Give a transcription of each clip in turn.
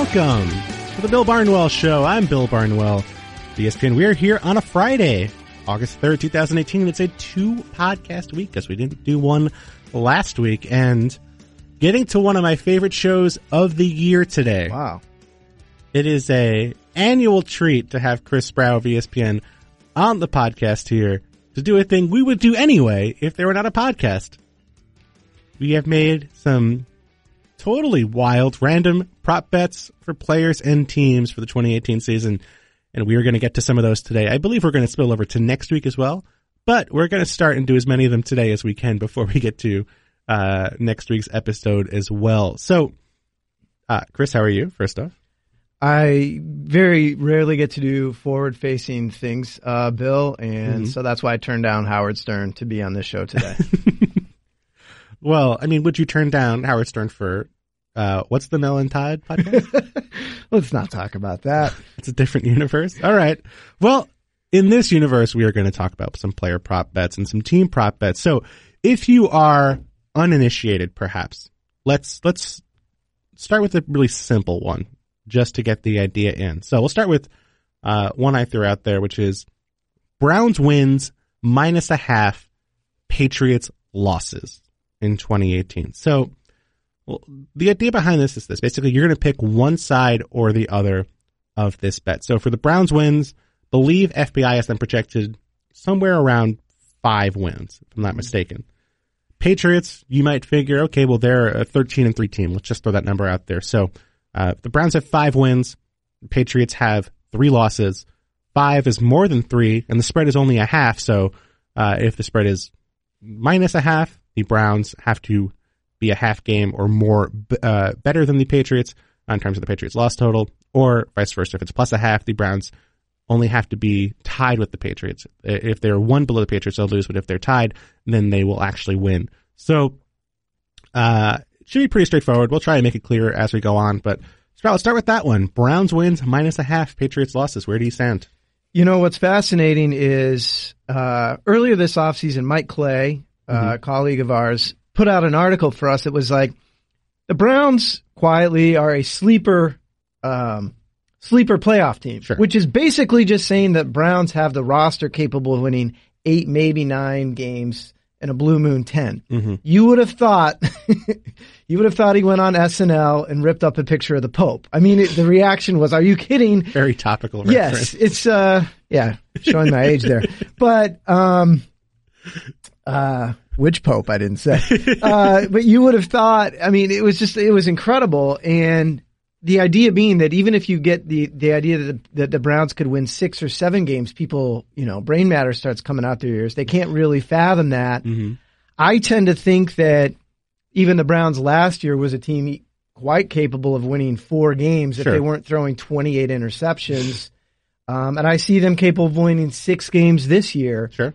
Welcome to the Bill Barnwell Show. I'm Bill Barnwell, ESPN. We are here on a Friday, August 3rd, 2018. It's a 2-podcast week because we didn't do one last week. And getting to one of my favorite shows of the year today. Wow. It is a annual treat to have Chris Sproul of ESPN on the podcast here to do a thing we would do anyway if there were not a podcast. We have made some totally wild, random prop bets for players and teams for the 2018 season, and we are going to get to some of those today. I believe we're going to spill over to next week as well, but we're going to start and do as many of them today as we can before we get to next week's episode as well. So, Chris, how are you, first off? I very rarely get to do forward-facing things, Bill, and so that's why I turned down Howard Stern to be on this show today. Well, I mean, would you turn down Howard Stern for what's the Mel and Todd podcast? Let's not talk about that. It's a different universe. All right. Well, in this universe, we are going to talk about some player prop bets and some team prop bets. So if you are uninitiated, perhaps, let's start with a really simple one just to get the idea in. So we'll start with one I threw out there, which is Browns wins -0.5, Patriots losses in 2018. So the idea behind this is this. Basically, you're going to pick one side or the other of this bet. So for the Browns wins, believe FBI has them projected somewhere around 5 wins, if I'm not mistaken. Patriots, you might figure, okay, well, they're a 13-3 team. Let's just throw that number out there. So the Browns have 5 wins. The Patriots have 3 losses. 5 is more than 3, and the spread is only 0.5. So if the spread is -0.5, the Browns have to be a half game or more better than the Patriots in terms of the Patriots' loss total, or vice versa. If it's +0.5, the Browns only have to be tied with the Patriots. If they're 1 below the Patriots, they'll lose, but if they're tied, then they will actually win. So it should be pretty straightforward. We'll try and make it clearer as we go on, but let's start with that one. Browns wins -0.5, Patriots losses. Where do you stand? You know, what's fascinating is earlier this offseason, Mike Clay, a colleague of ours, put out an article for us. It was like, the Browns quietly are a sleeper playoff team, sure, which is basically just saying that Browns have the roster capable of winning 8, maybe 9 games and a blue moon 10. You would have thought, he went on SNL and ripped up a picture of the Pope. I mean, the reaction was, "Are you kidding?" Very topical reference. Yes, it's showing my age there. But which Pope, I didn't say. But you would have thought, I mean, it was incredible. And the idea being that even if you get the idea that the Browns could win 6 or 7 games, people, brain matter starts coming out their ears. They can't really fathom that. I tend to think that even the Browns last year was a team quite capable of winning 4 games if they weren't throwing 28 interceptions. And I see them capable of winning 6 games this year. Sure.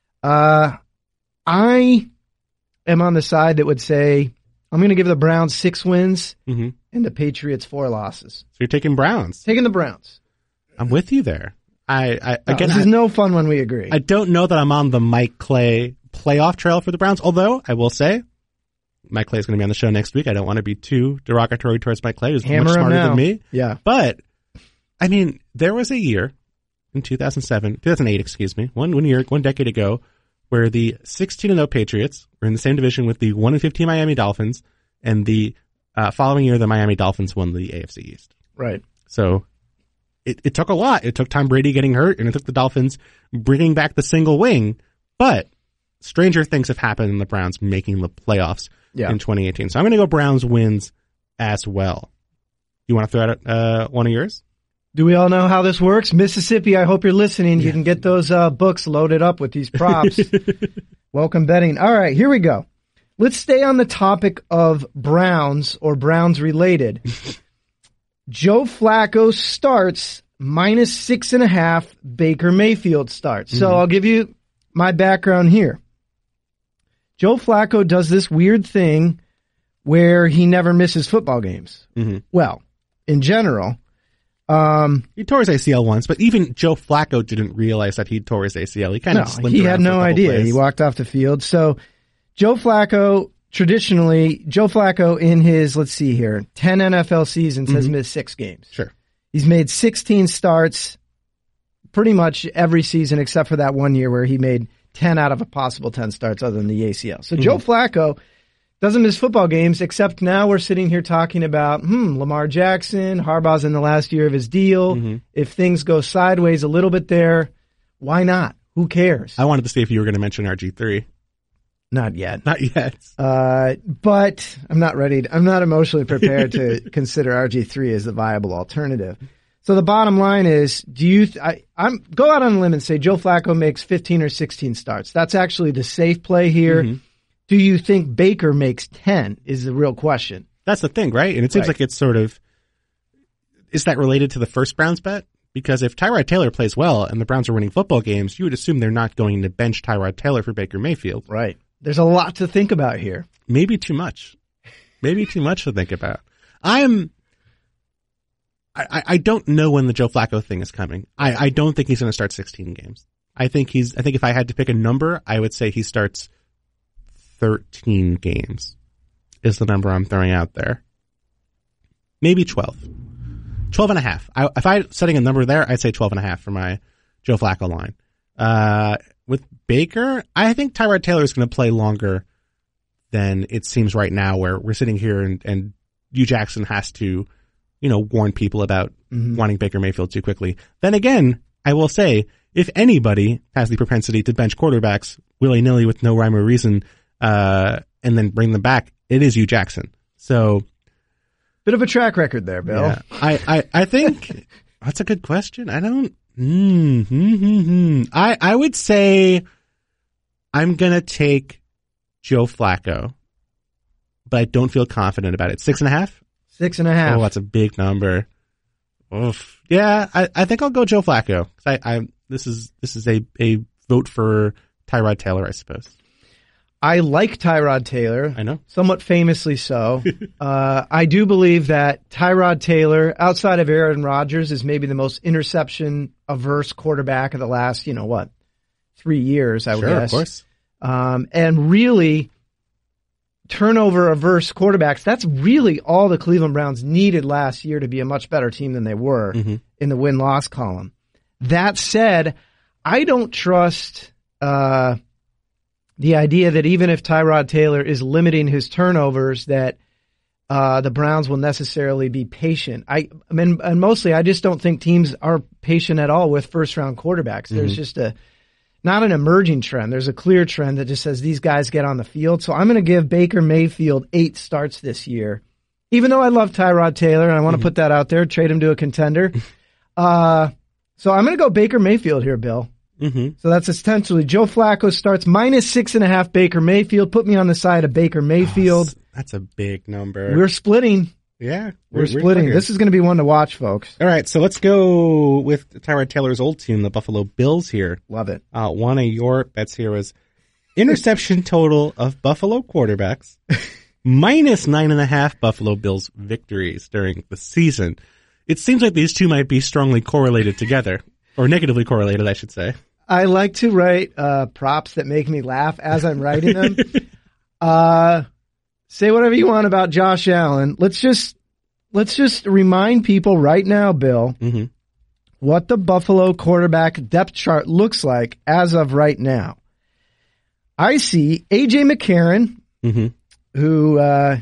I am on the side that would say I'm going to give the Browns 6 wins and the Patriots 4 losses. So you're taking Browns? Taking the Browns. I'm with you there. This is no fun when we agree. I don't know that I'm on the Mike Clay playoff trail for the Browns, although I will say Mike Clay is going to be on the show next week. I don't want to be too derogatory towards Mike Clay, who's much smarter than me. Yeah. But, I mean, there was a year in 2008, one decade ago, where the 16-0 Patriots were in the same division with the 1-15 Miami Dolphins, and the following year the Miami Dolphins won the AFC East. Right. So it took a lot. It took Tom Brady getting hurt, and it took the Dolphins bringing back the single wing. But stranger things have happened in the Browns making the playoffs in 2018. So I'm going to go Browns wins as well. You want to throw out one of yours? Do we all know how this works? Mississippi, I hope you're listening. You can get those books loaded up with these props. Welcome betting. All right, here we go. Let's stay on the topic of Browns or Browns related. Joe Flacco starts -6.5. Baker Mayfield starts. So I'll give you my background here. Joe Flacco does this weird thing where he never misses football games. Well, in general. He tore his ACL once, but even Joe Flacco didn't realize that he tore his ACL. He kind of slipped around. He had no idea. Plays. He walked off the field. So Joe Flacco traditionally, Joe Flacco in his, let's see here, 10 NFL seasons has missed 6 games. Sure. He's made 16 starts pretty much every season except for that one year where he made 10 out of a possible 10 starts other than the ACL. So Joe Flacco doesn't miss football games, except now we're sitting here talking about, Lamar Jackson, Harbaugh's in the last year of his deal. If things go sideways a little bit there, why not? Who cares? I wanted to see if you were going to mention RG3. Not yet. Not yet. But I'm not ready. I'm not emotionally prepared to consider RG3 as a viable alternative. So the bottom line is, I'm go out on a limb and say Joe Flacco makes 15 or 16 starts. That's actually the safe play here. Do you think Baker makes 10 is the real question. That's the thing, right? And it seems like it's sort of, is that related to the first Browns bet? Because if Tyrod Taylor plays well and the Browns are winning football games, you would assume they're not going to bench Tyrod Taylor for Baker Mayfield. Right. There's a lot to think about here. Maybe too much. Maybe too much to think about. I don't know when the Joe Flacco thing is coming. I don't think he's going to start 16 games. I think if I had to pick a number, I would say he starts 13 games is the number I'm throwing out there. Maybe 12. 12 and a half. If I'm setting a number there, I'd say 12 and a half for my Joe Flacco line. With Baker, I think Tyrod Taylor is going to play longer than it seems right now, where we're sitting here and Hugh Jackson has to, warn people about wanting Baker Mayfield too quickly. Then again, I will say, if anybody has the propensity to bench quarterbacks willy-nilly with no rhyme or reason, and then bring them back, it is Hugh Jackson. So, bit of a track record there, Bill. Yeah, I think that's a good question. I don't. I would say I'm gonna take Joe Flacco, but I don't feel confident about it. 6.5. 6.5. Oh, that's a big number. Oof. Yeah, I think I'll go Joe Flacco. This is a vote for Tyrod Taylor, I suppose. I like Tyrod Taylor. I know. Somewhat famously so. I do believe that Tyrod Taylor, outside of Aaron Rodgers, is maybe the most interception-averse quarterback of the last, 3 years, I would guess. Sure, of course. And really, turnover-averse quarterbacks, that's really all the Cleveland Browns needed last year to be a much better team than they were in the win-loss column. That said, I don't trust the idea that even if Tyrod Taylor is limiting his turnovers, that the Browns will necessarily be patient. I mean, and mostly I just don't think teams are patient at all with first-round quarterbacks. There's just not an emerging trend. There's a clear trend that just says these guys get on the field. So I'm going to give Baker Mayfield 8 starts this year, even though I love Tyrod Taylor, and I want to put that out there, trade him to a contender. So I'm going to go Baker Mayfield here, Bill. So that's essentially Joe Flacco starts -6.5 Baker Mayfield. Put me on the side of Baker Mayfield. That's a big number. We're splitting. Yeah. We're splitting. This is going to be one to watch, folks. All right, so let's go with Tyrod Taylor's old team, the Buffalo Bills here. Love it. One of your bets here was interception total of Buffalo quarterbacks -9.5 Buffalo Bills victories during the season. It seems like these two might be strongly correlated together, or negatively correlated, I should say. I like to write props that make me laugh as I'm writing them. Say whatever you want about Josh Allen. Let's just remind people right now, Bill, what the Buffalo quarterback depth chart looks like as of right now. I see A.J. McCarron, who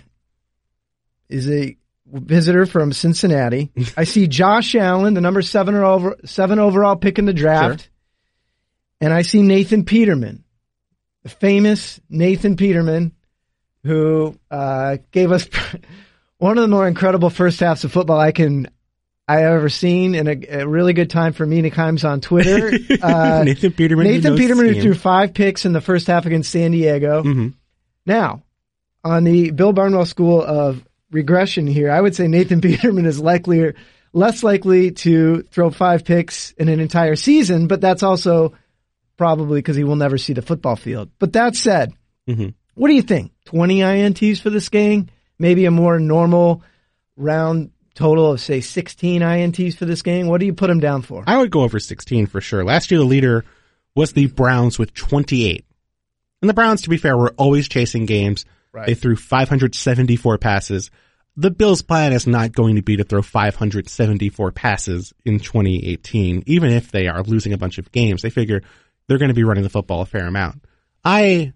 is a visitor from Cincinnati. I see Josh Allen, the number 7 overall pick in the draft. Sure. And I see Nathan Peterman, the famous Nathan Peterman, who gave us one of the more incredible first halves of football I ever seen, and a really good time for Mina Kimes on Twitter. Nathan Peterman who threw 5 picks in the first half against San Diego. Now, on the Bill Barnwell School of Regression here, I would say Nathan Peterman is less likely to throw 5 picks in an entire season, but that's also probably because he will never see the football field. But that said, what do you think? 20 INTs for this game? Maybe a more normal round total of, say, 16 INTs for this game? What do you put him down for? I would go over 16 for sure. Last year, the leader was the Browns with 28. And the Browns, to be fair, were always chasing games. Right. They threw 574 passes. The Bills' plan is not going to be to throw 574 passes in 2018, even if they are losing a bunch of games. They figure they're going to be running the football a fair amount. I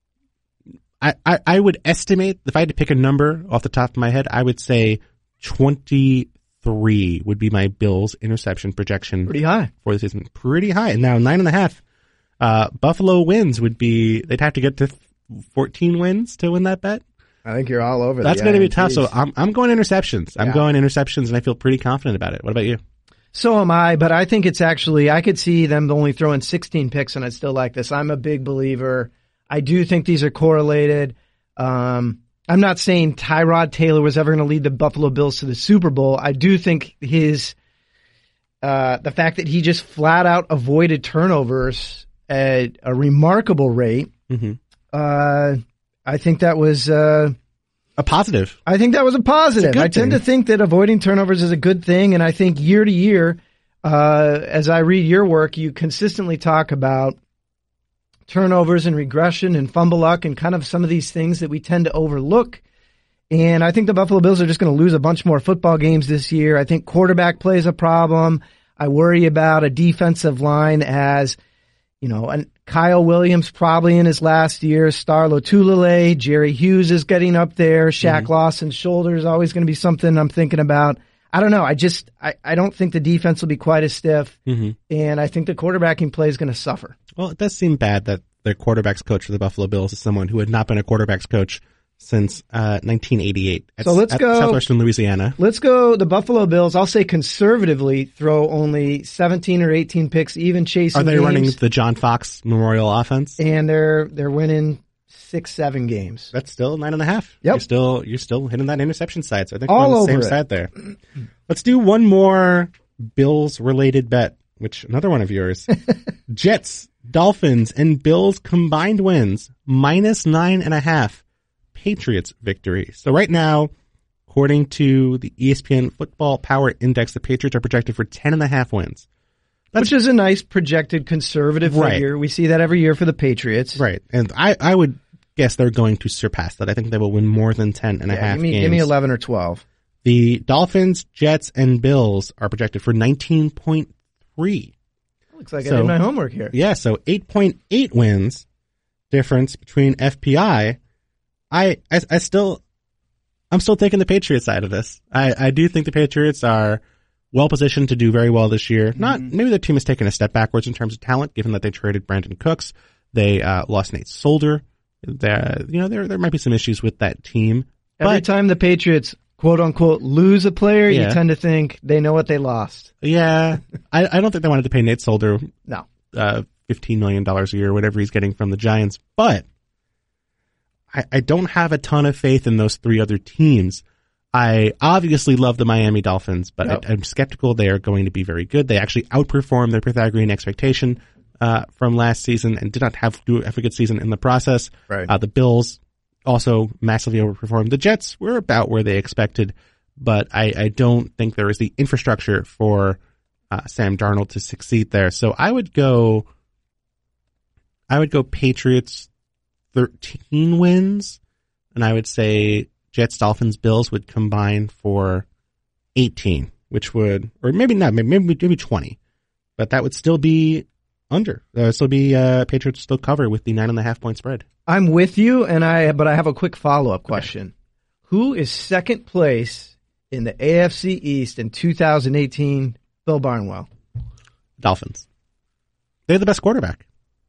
would estimate, if I had to pick a number off the top of my head, I would say 23 would be my Bills interception projection. Pretty high. For the season. Pretty high. Now 9.5. Buffalo wins they'd have to get to 14 wins to win that bet. I think you're all over. That's going to be tough. So I'm going interceptions. I'm going interceptions, and I feel pretty confident about it. What about you? So am I, but I think it's actually, I could see them only throwing 16 picks, and I'd still like this. I'm a big believer. I do think these are correlated. I'm not saying Tyrod Taylor was ever going to lead the Buffalo Bills to the Super Bowl. I do think the fact that he just flat out avoided turnovers at a remarkable rate. Mm-hmm. I think that was a positive. I think that was a positive. I tend to think that avoiding turnovers is a good thing, and I think year to year, as I read your work, you consistently talk about turnovers and regression and fumble luck and kind of some of these things that we tend to overlook. And I think the Buffalo Bills are just going to lose a bunch more football games this year. I think quarterback play is a problem. I worry about a defensive line as, and Kyle Williams probably in his last year, Star Lotulelei, Jerry Hughes is getting up there, Shaq Lawson's shoulder is always going to be something I'm thinking about. I don't know. I don't think the defense will be quite as stiff, and I think the quarterbacking play is going to suffer. Well, it does seem bad that their quarterback's coach for the Buffalo Bills is someone who had not been a quarterback's coach since 1988. So let's go Southwestern Louisiana. Let's go the Buffalo Bills. I'll say conservatively throw only 17 or 18 picks, even chasing. Are they games. running the John Fox Memorial offense? And they're winning 6-7 games. That's still 9.5. Yep. You're still hitting that interception side. So I think all we're on the over same side there. Let's do one more Bills related bet, which another one of yours. Jets, Dolphins, and Bills combined wins -9.5. Patriots victory. So right now, according to the ESPN Football Power Index, the Patriots are projected for 10.5 wins. Which is a nice projected conservative figure. We see that every year for the Patriots. Right. And I would guess they're going to surpass that. I think they will win more than 10.5 games. Give me 11 or 12. The Dolphins, Jets, and Bills are projected for 19.3. Looks like I did my homework here. Yeah, so 8.8 wins difference between FPI. I'm still taking the Patriots side of this. I do think the Patriots are well positioned to do very well this year. Maybe the team has taken a step backwards in terms of talent, given that they traded Brandon Cooks. They lost Nate Solder. There might be some issues with that team. Every time the Patriots quote unquote lose a player, you tend to think they know what they lost. Yeah, I don't think they wanted to pay Nate Solder $15 million a year, whatever he's getting from the Giants, but I don't have a ton of faith in those three other teams. I obviously love the Miami Dolphins, but I'm skeptical they are going to be very good. They actually outperformed their Pythagorean expectation from last season and did not have a good season in the process. Right. The Bills also massively overperformed. The Jets were about where they expected, but I don't think there is the infrastructure for Sam Darnold to succeed there. So I would go Patriots 13 wins, and I would say Jets, Dolphins, Bills would combine for 18, which would, or maybe not, maybe 20, but that would still be under. Still be Patriots still cover with the 9.5 point spread. I'm with you, but I have a quick follow-up question. Okay. Who is second place in the AFC East in 2018? Bill Barnwell. Dolphins. They're the best quarterback.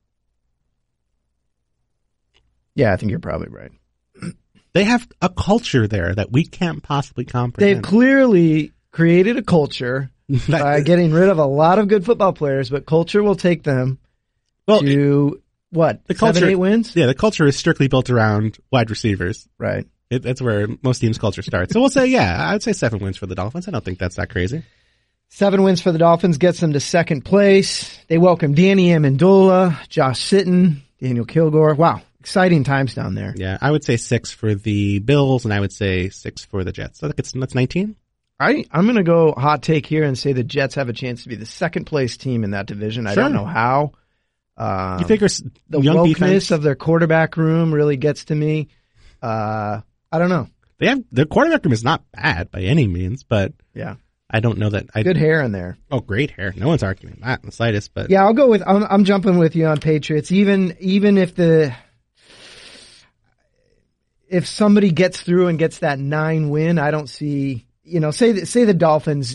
Yeah, I think you're probably right. They have a culture there that we can't possibly comprehend. They've clearly created a culture by getting rid of a lot of good football players, but culture will take them to, the culture, 7, 8 wins? Yeah, the culture is strictly built around wide receivers. Right. That's where most teams' culture starts. So we'll say, I would say 7 wins for the Dolphins. I don't think that's that crazy. 7 wins for the Dolphins gets them to second place. They welcome Danny Amendola, Josh Sitton, Daniel Kilgore. Wow. Exciting times down there. Yeah, I would say 6 for the Bills, and I would say 6 for the Jets. I think that's 19. I'm going to go hot take here and say the Jets have a chance to be the second place team in that division. I don't know how. You figure the young wokeness defense of their quarterback room really gets to me. I don't know. Their quarterback room is not bad by any means, but Yeah. I don't know that. Good hair in there. Oh, great hair. No one's arguing that in the slightest, but. Yeah, I'll go with, I'm jumping with you on Patriots. Even if somebody gets through and gets that 9 win, I don't see, say the Dolphins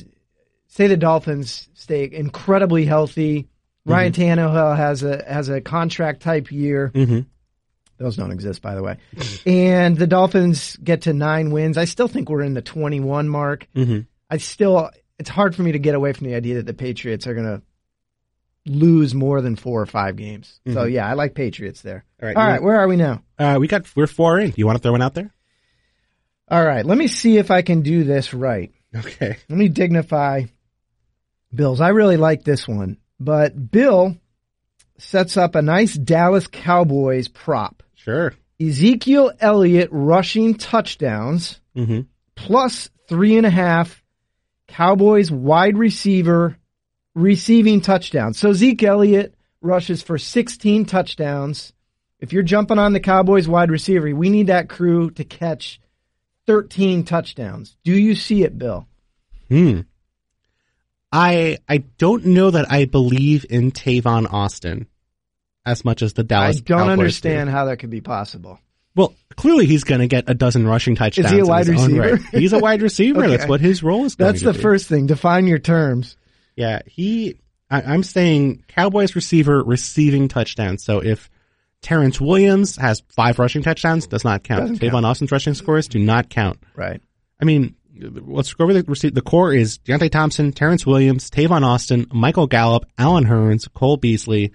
stay incredibly healthy. Ryan Tannehill has a contract type year. Mm-hmm. Those don't exist, by the way. And the Dolphins get to 9 wins. I still think we're in the 21 mark. Mm-hmm. It's hard for me to get away from the idea that the Patriots are going to lose more than 4 or 5 games. So yeah, I like Patriots there. All right, where are we now? We're 4 in. Do you want to throw one out there? All right, let me see if I can do this right. Okay. Let me dignify Bills. I really like this one, but Bill sets up a nice Dallas Cowboys prop. Sure. Ezekiel Elliott rushing touchdowns plus 3.5 Cowboys wide receiver receiving touchdowns. So Zeke Elliott rushes for 16 touchdowns. If you're jumping on the Cowboys wide receiver, we need that crew to catch 13 touchdowns. Do you see it, Bill? I don't know that I believe in Tavon Austin as much as the Dallas Cowboys. I don't understand how that could be possible. Well, clearly he's going to get a dozen rushing touchdowns. Is he a wide receiver? Right. He's a wide receiver. Okay. That's what his role is going to be. That's the first thing. Define your terms. Yeah, I'm saying Cowboys receiver receiving touchdowns. So if Terrence Williams has 5 rushing touchdowns, does not count. Tavon Austin's rushing scores do not count. Right. I mean, let's go over the core is Deontay Thompson, Terrence Williams, Tavon Austin, Michael Gallup, Allen Hurns, Cole Beasley,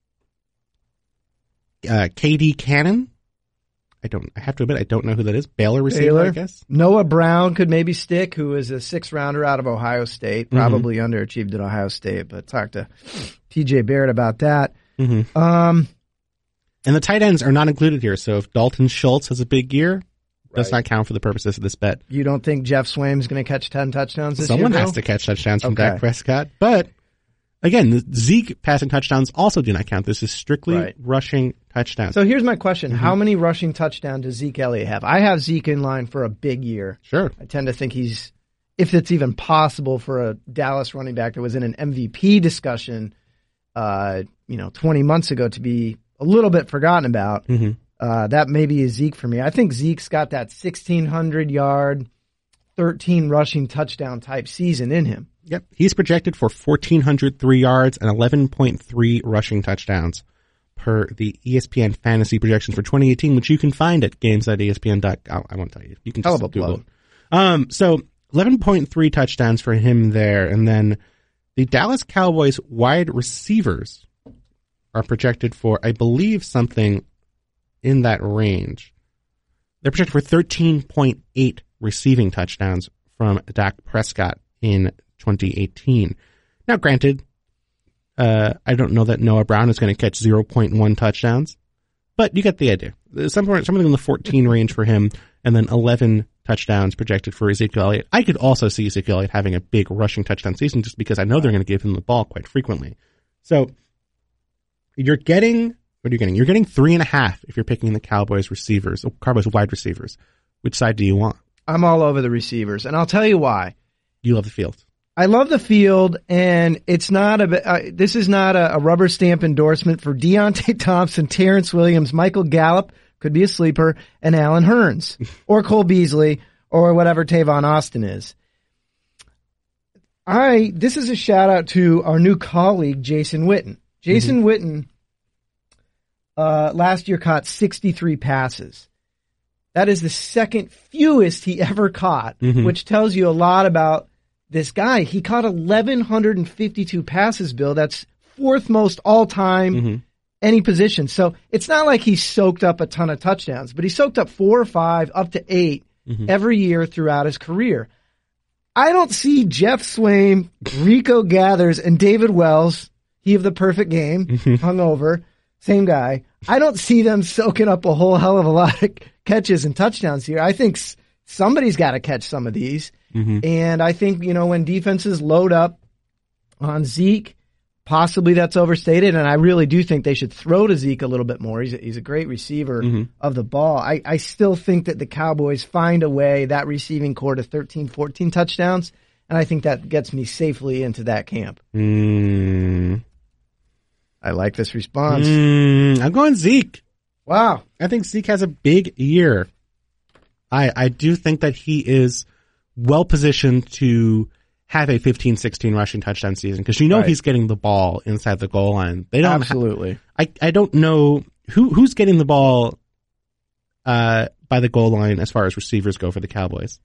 KD Cannon. I have to admit, I don't know who that is. Baylor receiver, I guess. Noah Brown could maybe stick, who is a 6th rounder out of Ohio State. Probably underachieved at Ohio State, but talk to TJ Barrett about that. And the tight ends are not included here. So if Dalton Schultz has a big year, does not count for the purposes of this bet. You don't think Jeff Swaim's going to catch 10 touchdowns this year? Someone has to catch touchdowns from Dak Prescott. But again, the Zeke passing touchdowns also do not count. This is strictly rushing touchdowns. So here's my question. How many rushing touchdowns does Zeke Elliott have? I have Zeke in line for a big year. Sure. I tend to think if it's even possible for a Dallas running back that was in an MVP discussion, 20 months ago to be a little bit forgotten about. That maybe is Zeke for me. I think Zeke's got that 1,600-yard, 13 rushing touchdown type season in him. Yep. He's projected for 1,403 yards and 11.3 rushing touchdowns per the ESPN fantasy projections for 2018, which you can find at games.espn.com. I won't tell you. You can just Google it. So 11.3 touchdowns for him there. And then the Dallas Cowboys wide receivers are projected for, I believe, something in that range. They're projected for 13.8 receiving touchdowns from Dak Prescott in 2018. Now, granted, I don't know that Noah Brown is going to catch 0.1 touchdowns, but you get the idea. Something in the 14 range for him, and then 11 touchdowns projected for Ezekiel Elliott. I could also see Ezekiel Elliott having a big rushing touchdown season just because I know they're going to give him the ball quite frequently. So you're getting 3.5 if you're picking the Cowboys wide receivers. Which side do you want? I'm all over the receivers, and I'll tell you why. You love the field. I love the field, and it's not this is not a rubber stamp endorsement for Deontay Thompson, Terrence Williams, Michael Gallup, could be a sleeper, and Allen Hurns, or Cole Beasley, or whatever Tavon Austin is. This is a shout out to our new colleague, Jason Witten. Jason Witten, last year caught 63 passes. That is the second fewest he ever caught, which tells you a lot about this guy. He caught 1,152 passes, Bill. That's 4th most all time, any position. So it's not like he soaked up a ton of touchdowns, but he soaked up 4 or 5, up to 8 every year throughout his career. I don't see Jeff Swaim, Rico Gathers, and David Wells, he of the perfect game, hungover, same guy. I don't see them soaking up a whole hell of a lot of catches and touchdowns here. I think somebody's got to catch some of these. And I think, when defenses load up on Zeke, Possibly that's overstated, and I really do think they should throw to Zeke a little bit more. He's a great receiver of the ball. I still think that the Cowboys find a way, that receiving core, to 13, 14 touchdowns, and I think that gets me safely into that camp. I like this response. I'm going Zeke. Wow. I think Zeke has a big year. I do think that he is well positioned to have a 15, 16 rushing touchdown season because he's getting the ball inside the goal line. They don't absolutely. I don't know who's getting the ball by the goal line as far as receivers go for the Cowboys.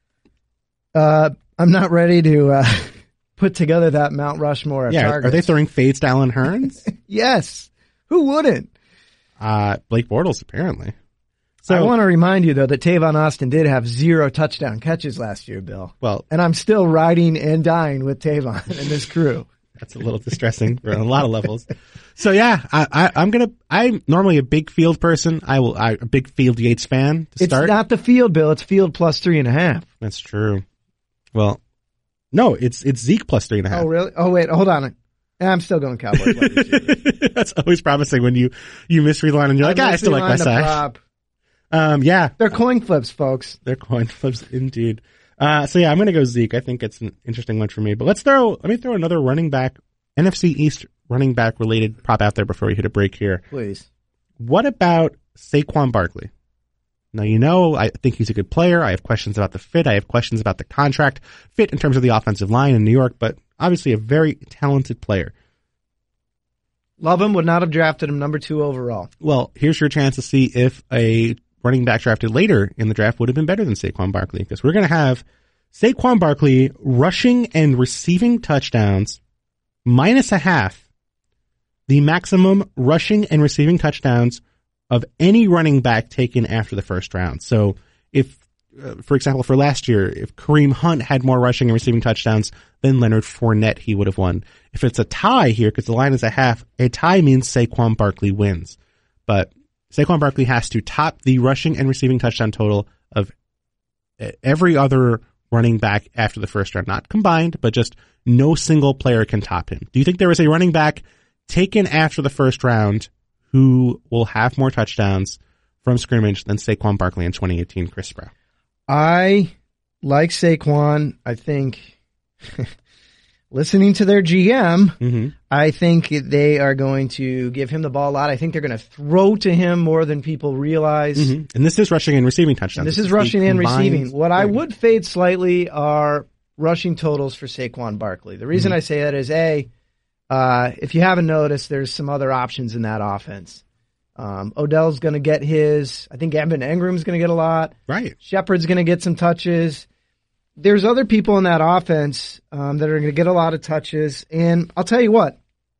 I'm not ready to put together that Mount Rushmore of targets. Are they throwing fades to Allen Hurns? Yes. Who wouldn't? Blake Bortles, apparently. So, I want to remind you, though, that Tavon Austin did have 0 touchdown catches last year, Bill. Well, and I'm still riding and dying with Tavon and this crew. That's a little distressing for a lot of levels. So yeah, I'm normally a big field person. I'm a big Field Yates fan to start. It's not the field, Bill. It's field plus 3.5. That's true. Well, no, it's Zeke plus 3.5. Oh, really? Oh, wait, hold on. I'm still going Cowboys. That's always promising when you misread the line and you're like, I still like my side. Yeah. They're coin flips, folks. They're coin flips indeed. So yeah, I'm going to go Zeke. I think it's an interesting one for me, but let me throw another running back, NFC East running back related prop out there before we hit a break here. Please. What about Saquon Barkley? Now, I think he's a good player. I have questions about the fit. I have questions about the contract fit in terms of the offensive line in New York, but obviously a very talented player. Love him. Would not have drafted him number 2 overall. Well, here's your chance to see if a running back drafted later in the draft would have been better than Saquon Barkley, because we're going to have Saquon Barkley rushing and receiving touchdowns -0.5, the maximum rushing and receiving touchdowns of any running back taken after the first round. So if, for example, for last year, if Kareem Hunt had more rushing and receiving touchdowns than Leonard Fournette, he would have won. If it's a tie here, because the line is 0.5, a tie means Saquon Barkley wins. But Saquon Barkley has to top the rushing and receiving touchdown total of every other running back after the first round. Not combined, but just no single player can top him. Do you think there is a running back taken after the first round who will have more touchdowns from scrimmage than Saquon Barkley in 2018, Chris Sproul? I like Saquon. I think, listening to their GM, I think they are going to give him the ball a lot. I think they're going to throw to him more than people realize. And this is rushing and receiving touchdowns. This is rushing and receiving. What I would fade slightly are rushing totals for Saquon Barkley. The reason I say that is, if you haven't noticed, there's some other options in that offense. Odell's going to get his. I think Evan Engram's going to get a lot. Right. Shepard's going to get some touches. There's other people in that offense that are going to get a lot of touches. And I'll tell you what,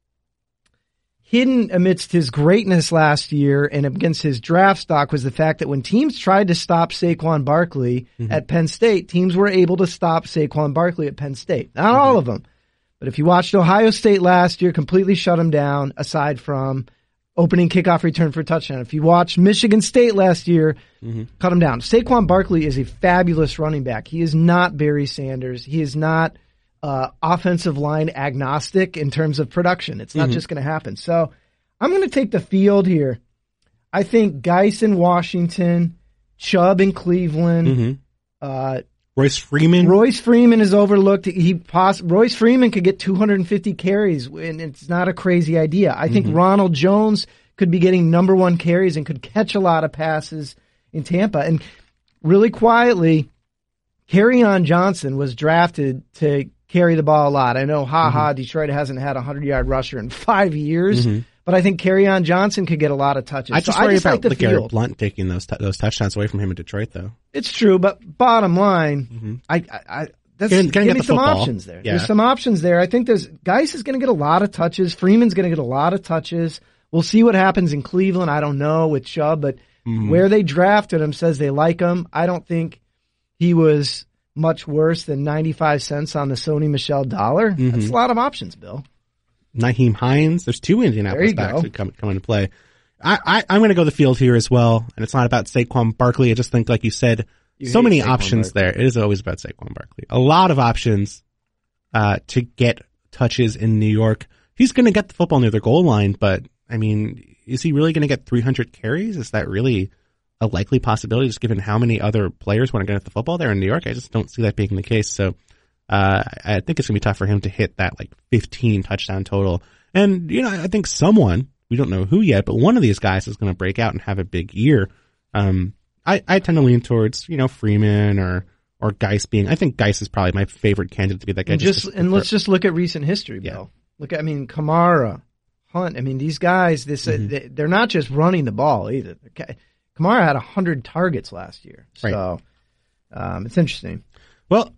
hidden amidst his greatness last year and against his draft stock was the fact that when teams tried to stop Saquon Barkley at Penn State, teams were able to stop Saquon Barkley at Penn State. Not all of them. But if you watched Ohio State last year, completely shut him down, aside from opening kickoff return for a touchdown. If you watched Michigan State last year, cut him down. Saquon Barkley is a fabulous running back. He is not Barry Sanders. He is not offensive line agnostic in terms of production. It's not just going to happen. So I'm going to take the field here. I think Geis in Washington, Chubb in Cleveland, Royce Freeman. Royce Freeman is overlooked. Royce Freeman could get 250 carries, and it's not a crazy idea. I think Ronald Jones could be getting number 1 carries and could catch a lot of passes in Tampa. And really quietly, Kerryon Johnson was drafted to carry the ball a lot. I know, Detroit hasn't had a 100-yard rusher in 5 years. But I think Kerryon Johnson could get a lot of touches. I just worry about LeGarrette Blount taking those touchdowns away from him in Detroit, though. It's true, but bottom line, give me some options there. Yeah. There's some options there. I think Geis is going to get a lot of touches. Freeman's going to get a lot of touches. We'll see what happens in Cleveland. I don't know with Chubb, but where they drafted him says they like him. I don't think he was much worse than 95 cents on the Sony Michel dollar. That's a lot of options, Bill. Naheem Hines. There's 2 Indianapolis backs who come into play. I'm going to go the field here as well, and it's not about Saquon Barkley. I just think, like you said, so many options there. It is always about Saquon Barkley. A lot of options to get touches in New York. he's going to get the football near the goal line, but I mean, is he really going to get 300 carries? Is that really a likely possibility, just given how many other players want to get the football there in New York? I just don't see that being the case. So I think it's going to be tough for him to hit that like 15 touchdown total. And, you know, I think someone, we don't know who yet, but one of these guys is going to break out and have a big year. I tend to lean towards, you know, Freeman or Geis being, I think Geis is probably my favorite candidate to be that guy. Let's just look at recent history, Bill. Yeah. Look at, I mean, Kamara, Hunt. I mean, these guys, they're not just running the ball either. Okay. Kamara had 100 targets last year. So, it's interesting. Well,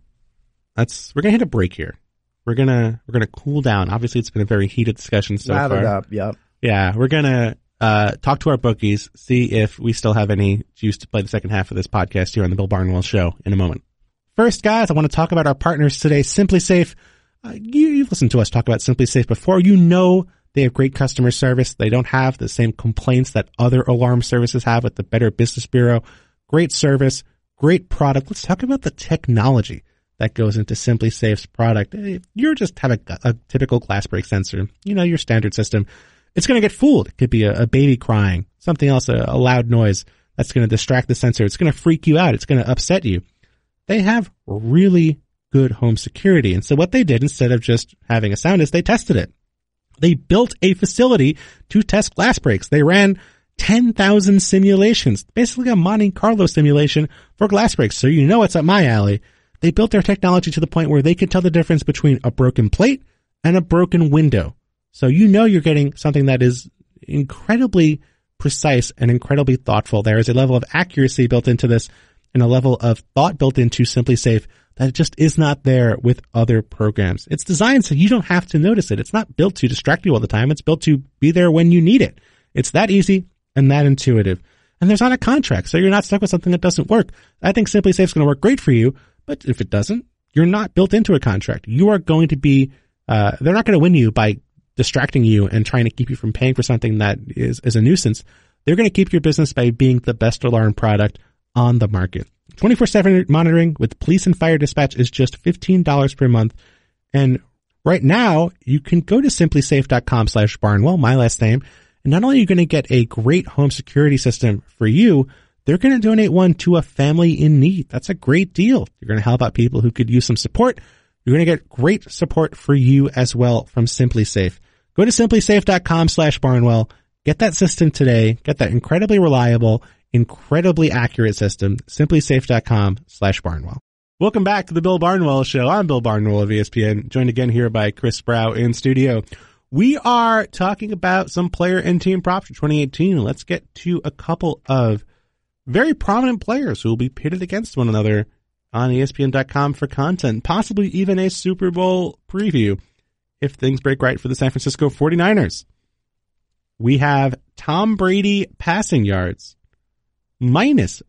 we're going to hit a break here. We're going to cool down. Obviously, it's been a very heated discussion so far. Lathered up, yep. Yeah, we're going to talk to our bookies, see if we still have any juice to play the second half of this podcast here on the Bill Barnwell Show in a moment. First, guys, I want to talk about our partners today, Simply Safe. You've listened to us talk about Simply Safe before. You know they have great customer service. They don't have the same complaints that other alarm services have with the Better Business Bureau. Great service, great product. Let's talk about the technology that goes into Simply Safe's product. You just have a typical glass break sensor, you know, your standard system. It's going to get fooled. It could be a baby crying, something else, a loud noise that's going to distract the sensor. It's going to freak you out. It's going to upset you. They have really good home security. And so what they did, instead of just having a sound, is they tested it. They built a facility to test glass breaks. They ran 10,000 simulations, basically a Monte Carlo simulation for glass breaks. So you know it's up my alley. They built their technology to the point where they could tell the difference between a broken plate and a broken window. So you know you're getting something that is incredibly precise and incredibly thoughtful. There is a level of accuracy built into this and a level of thought built into Simply Safe that just is not there with other programs. It's designed so you don't have to notice it. It's not built to distract you all the time. It's built to be there when you need it. It's that easy and that intuitive. And there's not a contract, so you're not stuck with something that doesn't work. I think Simply Safe is going to work great for you, but if it doesn't, you're not built into a contract. You are going to be, they're not going to win you by distracting you and trying to keep you from paying for something that is a nuisance. They're going to keep your business by being the best alarm product on the market. 24/7 monitoring with police and fire dispatch is just $15 per month. And right now, you can go to simplysafe.com/Barnwell, my last name. And not only are you going to get a great home security system for you, they're going to donate one to a family in need. That's a great deal. You're going to help out people who could use some support. You're going to get great support for you as well from Simply Safe. Go to simplysafe.com/Barnwell. Get that system today. Get that incredibly reliable, incredibly accurate system. Simplysafe.com/Barnwell. Welcome back to the Bill Barnwell Show. I'm Bill Barnwell of ESPN, joined again here by Chris Sproul in studio. We are talking about some player and team props for 2018. Let's get to a couple of very prominent players who will be pitted against one another on ESPN.com for content, possibly even a Super Bowl preview if things break right for the San Francisco 49ers. We have Tom Brady passing yards, minus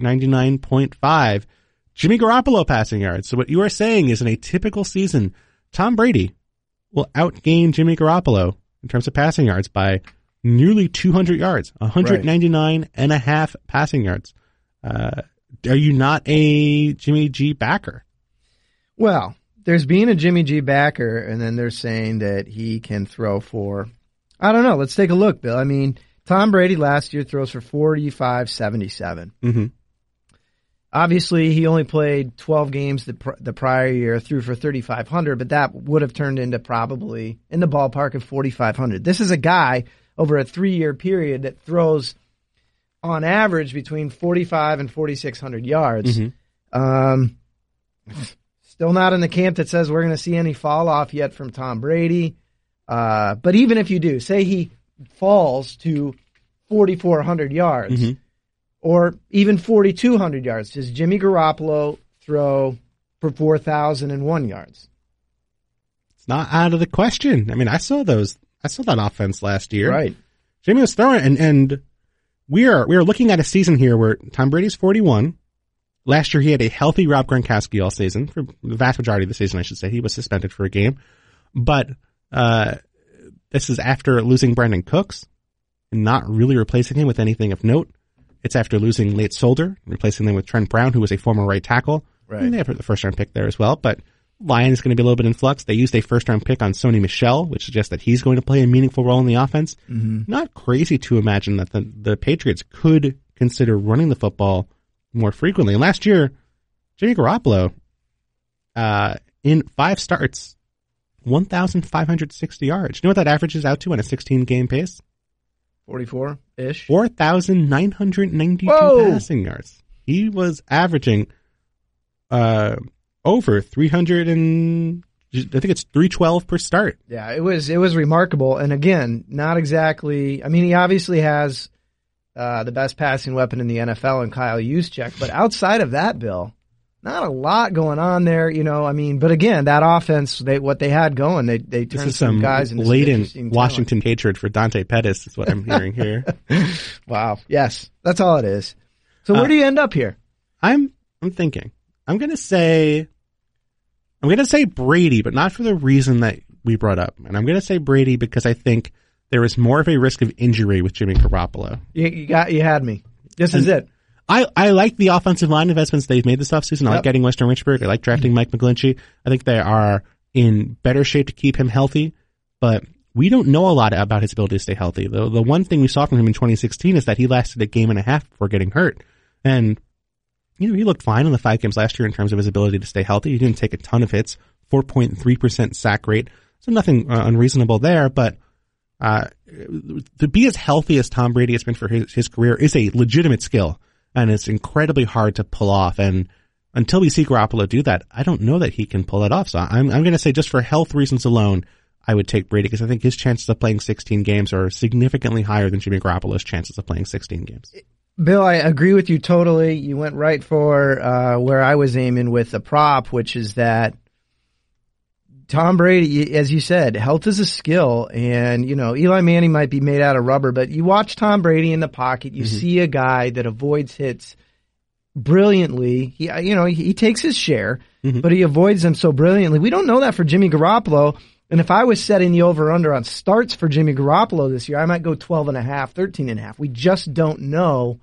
199.5. Jimmy Garoppolo passing yards. So what you are saying is in a typical season, Tom Brady will outgain Jimmy Garoppolo in terms of passing yards by nearly 200 yards, 199 and a half passing yards. Are you not a Jimmy G backer? Well, there's being a Jimmy G backer, and then they're saying that he can throw for, I don't know. Let's take a look, Bill. I mean, Tom Brady last year throws for 45-77. Mm-hmm. Obviously, he only played 12 games the prior year, threw for 3,500, but that would have turned into probably in the ballpark of 4,500. This is a guy over a 3-year period that throws on average between 45 and 4,600 yards. Mm-hmm. Still not in the camp that says we're going to see any fall off yet from Tom Brady. But even if you do, say he falls to 4,400 yards, mm-hmm. or even 4,200 yards, does Jimmy Garoppolo throw for 4,001 yards? It's not out of the question. I mean, I saw that offense last year. Right. Jimmy was throwing, and we are looking at a season here where Tom Brady's 41. Last year he had a healthy Rob Gronkowski all season, for the vast majority of the season, I should say. He was suspended for a game. But this is after losing Brandon Cooks and not really replacing him with anything of note. It's after losing Nate Solder, replacing them with Trent Brown, who was a former right tackle. Right. And they have the first-round pick there as well. But line is going to be a little bit in flux. They used a first-round pick on Sony Michel, which suggests that he's going to play a meaningful role in the offense. Not crazy to imagine that the Patriots could consider running the football more frequently. And last year, Jimmy Garoppolo, in 5 starts, 1,560 yards. You know what that averages out to on a 16-game pace? 44-ish. 4,992 passing yards. He was averaging over 300 and I think it's 312 per start. Yeah, it was remarkable. And again, not exactly. I mean, he obviously has the best passing weapon in the NFL in Kyle Juszczyk, but outside of that, Bill, not a lot going on there. You know, I mean, but again, that offense, what they had going, they turned some guys into latent Washington hatred for Dante Pettis is what I'm hearing here. Wow. Yes, that's all it is. So where do you end up here? I'm thinking. I'm gonna say Brady, but not for the reason that we brought up. And I'm gonna say Brady because I think there is more of a risk of injury with Jimmy Garoppolo. You had me. This is it. I like the offensive line investments they've made this offseason. I like getting Weston Richburg. I like drafting Mike McGlinchey. I think they are in better shape to keep him healthy, but we don't know a lot about his ability to stay healthy. The one thing we saw from him in 2016 is that he lasted a game and a half before getting hurt. And, you know, he looked fine in the 5 games last year in terms of his ability to stay healthy. He didn't take a ton of hits, 4.3% sack rate. So nothing unreasonable there, but to be as healthy as Tom Brady has been for his career is a legitimate skill. And it's incredibly hard to pull off. And until we see Garoppolo do that, I don't know that he can pull it off. So I'm going to say just for health reasons alone, I would take Brady because I think his chances of playing 16 games are significantly higher than Jimmy Garoppolo's chances of playing 16 games. Bill, I agree with you totally. You went right for where I was aiming with the prop, which is that Tom Brady, as you said, health is a skill, and, you know, Eli Manning might be made out of rubber, but you watch Tom Brady in the pocket, you see a guy that avoids hits brilliantly. He takes his share, but he avoids them so brilliantly. We don't know that for Jimmy Garoppolo, and if I was setting the over-under on starts for Jimmy Garoppolo this year, I might go 12.5, 13.5. We just don't know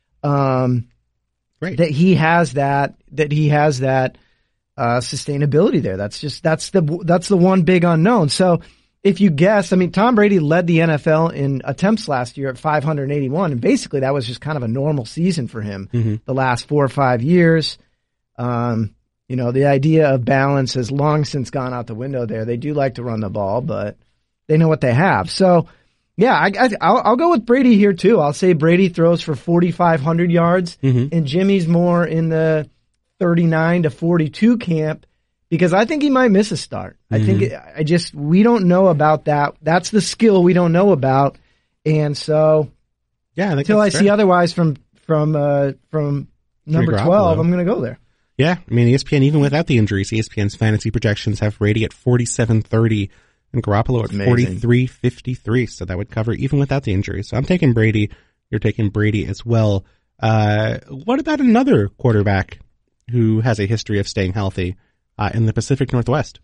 that he has that sustainability there. That's the one big unknown. So if you guess, I mean, Tom Brady led the NFL in attempts last year at 581, and basically that was just kind of a normal season for him the last 4 or 5 years. You know, the idea of balance has long since gone out the window there. They do like to run the ball, but they know what they have. So yeah, I'll go with Brady here too. I'll say Brady throws for 4,500 yards and Jimmy's more in the 39 to 42 camp because I think he might miss a start. I think we don't know about that. That's the skill we don't know about. And so until I see otherwise from number 12, I'm going to go there. Yeah. I mean, ESPN, even without the injuries, ESPN's fantasy projections have Brady at 47.30 and Garoppolo at 43.53. So that would cover even without the injuries. So I'm taking Brady. You're taking Brady as well. What about another quarterback who has a history of staying healthy in the Pacific Northwest?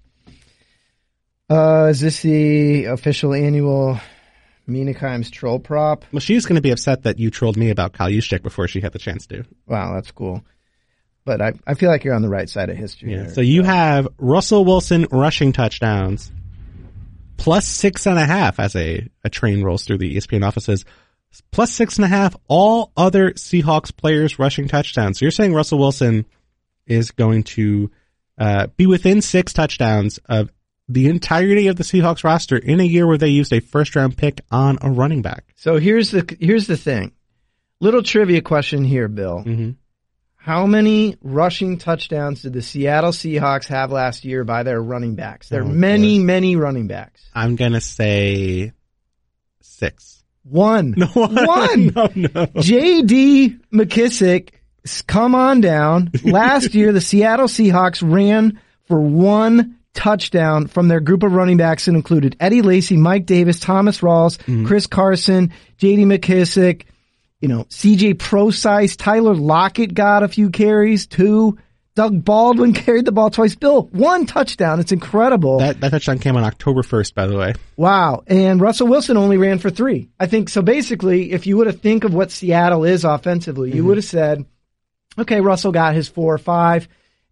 Is this the official annual Mina Kimes troll prop? Well, she's going to be upset that you trolled me about Kyle Juszczyk before she had the chance to. Wow, that's cool. But I feel like you're on the right side of history. Yeah. So you have Russell Wilson rushing touchdowns plus 6.5 as a train rolls through the ESPN offices. Plus 6.5 all other Seahawks players rushing touchdowns. So you're saying Russell Wilson is going to be within 6 touchdowns of the entirety of the Seahawks roster in a year where they used a first-round pick on a running back. So here's the thing. Little trivia question here, Bill. How many rushing touchdowns did the Seattle Seahawks have last year by their running backs? There are many running backs. I'm going to say 6. 1. No, 1. No. J.D. McKissick, come on down. Last year, the Seattle Seahawks ran for 1 touchdown from their group of running backs that included Eddie Lacy, Mike Davis, Thomas Rawls, Chris Carson, J.D. McKissick, C.J. Prosise, Tyler Lockett got a few carries, 2. Doug Baldwin carried the ball twice. Bill, 1 touchdown. It's incredible. That touchdown came on October 1st, by the way. Wow. And Russell Wilson only ran for 3. I think so. Basically, if you would have think of what Seattle is offensively, you would have said, okay, Russell got his 4 or 5.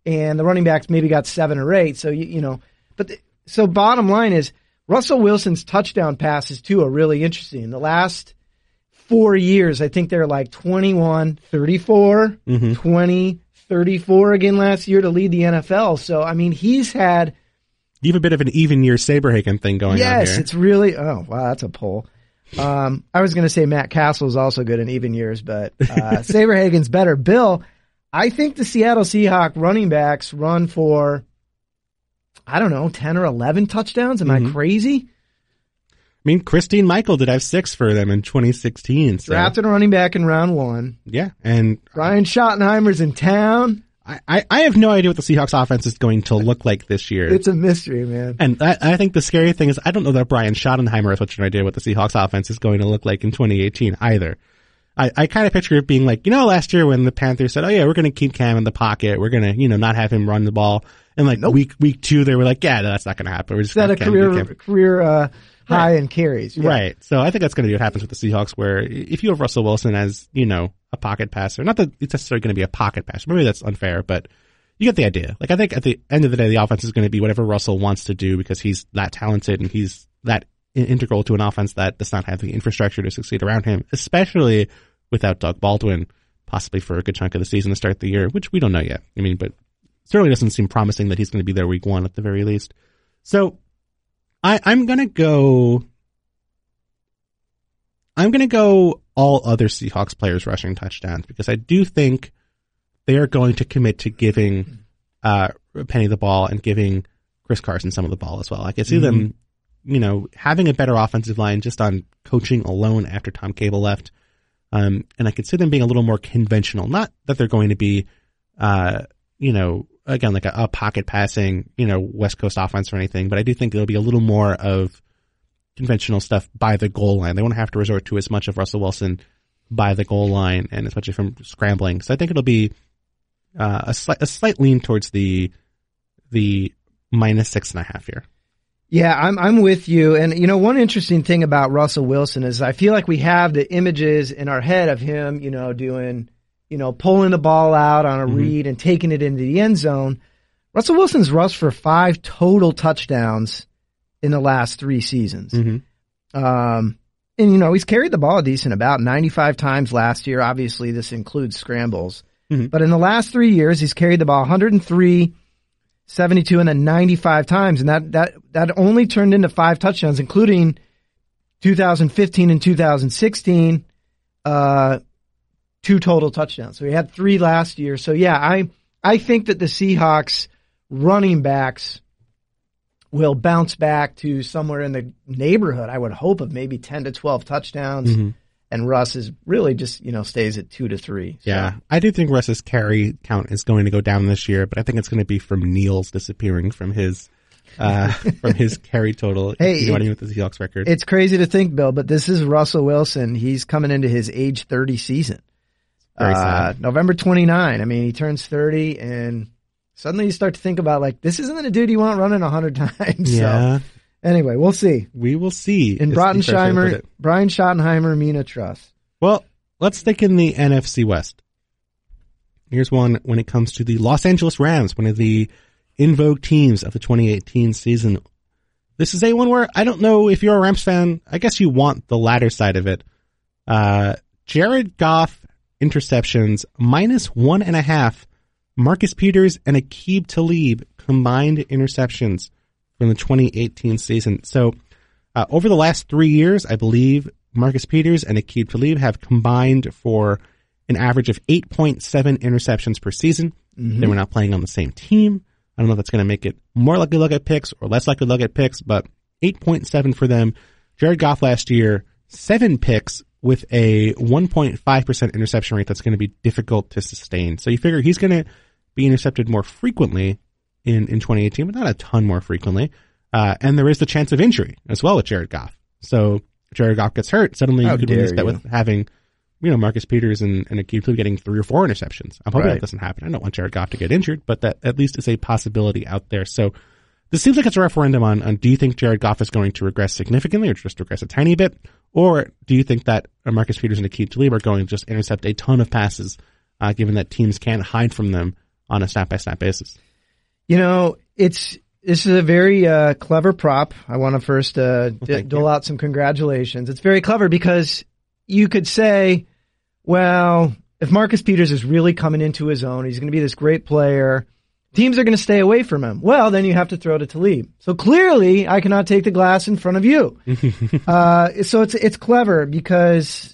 and the running backs maybe got 7 or 8. So, so bottom line is Russell Wilson's touchdown passes too are really interesting. In the last 4 years, I think they're like 21, 34, 20, 34 again last year to lead the NFL. So, I mean, he's had... You have a bit of an even year Saberhagen thing going on here. Yes, it's really... Oh, wow, that's a pull. I was going to say Matt Castle is also good in even years, but Saberhagen's better. Bill, I think the Seattle Seahawks running backs run for, I don't know, 10 or 11 touchdowns. Am I crazy? I mean, Christine Michael did have 6 for them in 2016. So. Drafted a running back in round 1. Yeah, and... Ryan Schottenheimer's in town. I have no idea what the Seahawks offense is going to look like this year. It's a mystery, man. And I think the scary thing is I don't know that Brian Schottenheimer has much of an idea what the Seahawks offense is going to look like in 2018 either. I kind of picture it being like, last year when the Panthers said, oh yeah, we're going to keep Cam in the pocket. We're going to, not have him run the ball. And like week 2, they were like, yeah, no, that's not going to happen. We're just going to career high in carries. Yeah. Right. So I think that's going to be what happens with the Seahawks, where if you have Russell Wilson as, a pocket passer, not that it's necessarily going to be a pocket passer, maybe that's unfair, but you get the idea. Like, I think at the end of the day, the offense is going to be whatever Russell wants to do because he's that talented and he's that integral to an offense that does not have the infrastructure to succeed around him, especially without Doug Baldwin, possibly for a good chunk of the season to start the year, which we don't know yet. I mean, but certainly doesn't seem promising that he's going to be there week 1 at the very least. So I'm going to go all other Seahawks players rushing touchdowns because I do think they are going to commit to giving Penny the ball and giving Chris Carson some of the ball as well. I can see them, having a better offensive line just on coaching alone after Tom Cable left. And I could see them being a little more conventional. Not that they're going to be, again, like a pocket passing, West Coast offense or anything, but I do think there'll be a little more of conventional stuff by the goal line. They won't have to resort to as much of Russell Wilson by the goal line and as much from scrambling. So I think it'll be a slight lean towards the -6.5 here. Yeah, I'm with you. And, one interesting thing about Russell Wilson is I feel like we have the images in our head of him, doing, pulling the ball out on a read and taking it into the end zone. Russell Wilson's rushed for 5 total touchdowns in the last 3 seasons. And, he's carried the ball a decent about 95 times last year. Obviously, this includes scrambles. But in the last 3 years, he's carried the ball 103, 72, and then 95 times. And that only turned into 5 touchdowns, including 2015 and 2016, 2 total touchdowns. So he had 3 last year. So, yeah, I think that the Seahawks running backs will bounce back to somewhere in the neighborhood, I would hope, of maybe 10 to 12 touchdowns. And Russ is really just, stays at 2 to 3. So. Yeah. I do think Russ's carry count is going to go down this year, but I think it's going to be from Neal's disappearing from his carry total. Hey, with the Seahawks record. It's crazy to think, Bill, but this is Russell Wilson. He's coming into his age 30 season. Very sad. November 29. I mean, he turns 30 and suddenly you start to think about this isn't a dude you want running 100 times. Yeah. So. Anyway, we'll see. We will see. In Brian Schottenheimer, Mina Trust. Well, let's stick in the NFC West. Here's one when it comes to the Los Angeles Rams, one of the in vogue teams of the 2018 season. This is one where I don't know if you're a Rams fan. I guess you want the latter side of it. Jared Goff interceptions -1.5. Marcus Peters and Aqib Talib combined interceptions from the 2018 season. So over the last 3 years, I believe Marcus Peters and Aqib Talib have combined for an average of 8.7 interceptions per season. They were not playing on the same team. I don't know if that's going to make it more likely they'll get picks or less likely they'll get picks, but 8.7 for them. Jared Goff last year, 7 picks with a 1.5% interception rate that's going to be difficult to sustain. So you figure he's going to be intercepted more frequently in 2018, but not a ton more frequently. And there is the chance of injury as well with Jared Goff. So Jared Goff gets hurt. Suddenly you could win this bet with having, Marcus Peters and Aqib Talib getting 3 or 4 interceptions. I'm hoping that doesn't happen. I don't want Jared Goff to get injured, but that at least is a possibility out there. So this seems like it's a referendum on do you think Jared Goff is going to regress significantly or just regress a tiny bit? Or do you think that Marcus Peters and Aqib Talib are going to just intercept a ton of passes, given that teams can't hide from them on a snap-by-snap basis. This is a very clever prop. I want to first dole out some congratulations. It's very clever because you could say, well, if Marcus Peters is really coming into his own, he's going to be this great player, teams are going to stay away from him. Well, then you have to throw to Talib. So clearly, I cannot take the glass in front of you. So it's clever because,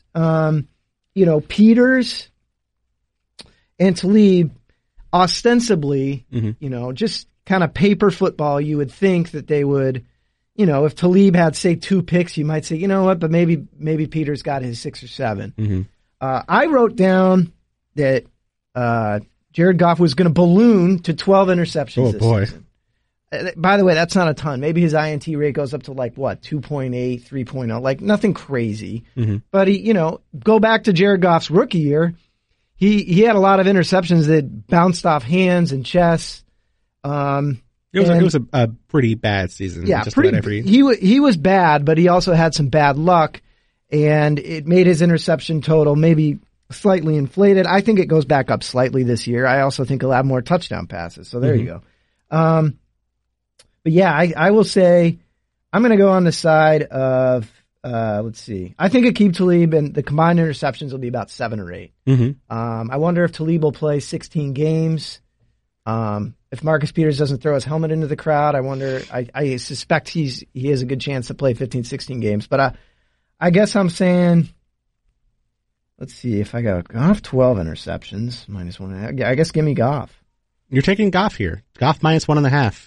Peters and Talib ostensibly, just kind of paper football, you would think that they would, if Talib had, say, 2 picks, you might say, you know what, but maybe Peters got his 6 or 7. I wrote down that Jared Goff was going to balloon to 12 interceptions this season. By the way, that's not a ton. Maybe his INT rate goes up to 2.8, 3.0, like nothing crazy. But go back to Jared Goff's rookie year. He had a lot of interceptions that bounced off hands and chests. It was a pretty bad season. Yeah, he was bad, but he also had some bad luck, and it made his interception total maybe slightly inflated. I think it goes back up slightly this year. I also think he'll have more touchdown passes. So there you go. But yeah, I will say I'm going to go on the side of let's see. I think Aqib Talib and the combined interceptions will be about 7 or 8. I wonder if Talib will play 16 games. If Marcus Peters doesn't throw his helmet into the crowd, I wonder. I suspect he has a good chance to play 15, 16 games. But I guess I'm saying, let's see, if I got Goff 12 interceptions, -1.5. I guess give me Goff. You're taking Goff here. Goff -1.5.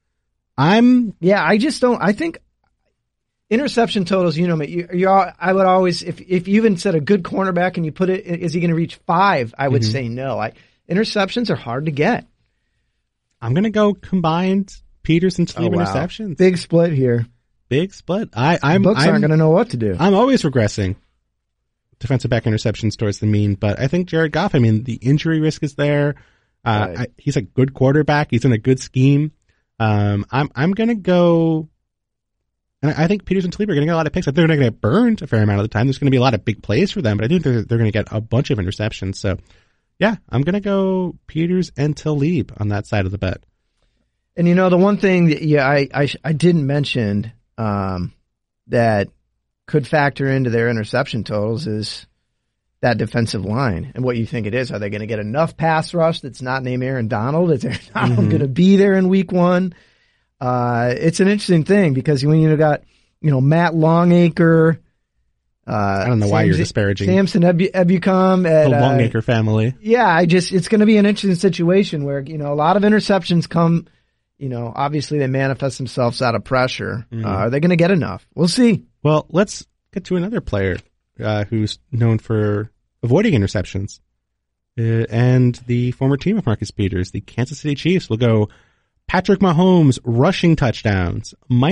I just don't. I think interception totals, I would always, if you even said a good cornerback and you put it, is he going to reach 5? I would say no. Interceptions are hard to get. I'm going to go combined Peters and Talib interceptions. Big split here. Big split. Books aren't going to know what to do. I'm always regressing defensive back interceptions towards the mean, but I think Jared Goff, the injury risk is there. Right. He's a good quarterback. He's in a good scheme. I'm going to go, and I think Peters and Talib are going to get a lot of picks. I think they're going to get burned a fair amount of the time. There's going to be a lot of big plays for them, but I think they're going to get a bunch of interceptions. So, yeah, I'm going to go Peters and Talib on that side of the bet. And the one thing that I didn't mention that could factor into their interception totals is that defensive line and what you think it is. Are they going to get enough pass rush that's not named Aaron Donald? Is Aaron Donald going to be there in week 1? It's an interesting thing because when you got Matt Longacre. I don't know why you're disparaging Samson Ebukam, the Longacre family. Yeah, it's going to be an interesting situation where a lot of interceptions come. Obviously they manifest themselves out of pressure. Are they going to get enough? We'll see. Well, let's get to another player who's known for avoiding interceptions, and the former team of Marcus Peters, the Kansas City Chiefs, will go Patrick Mahomes rushing touchdowns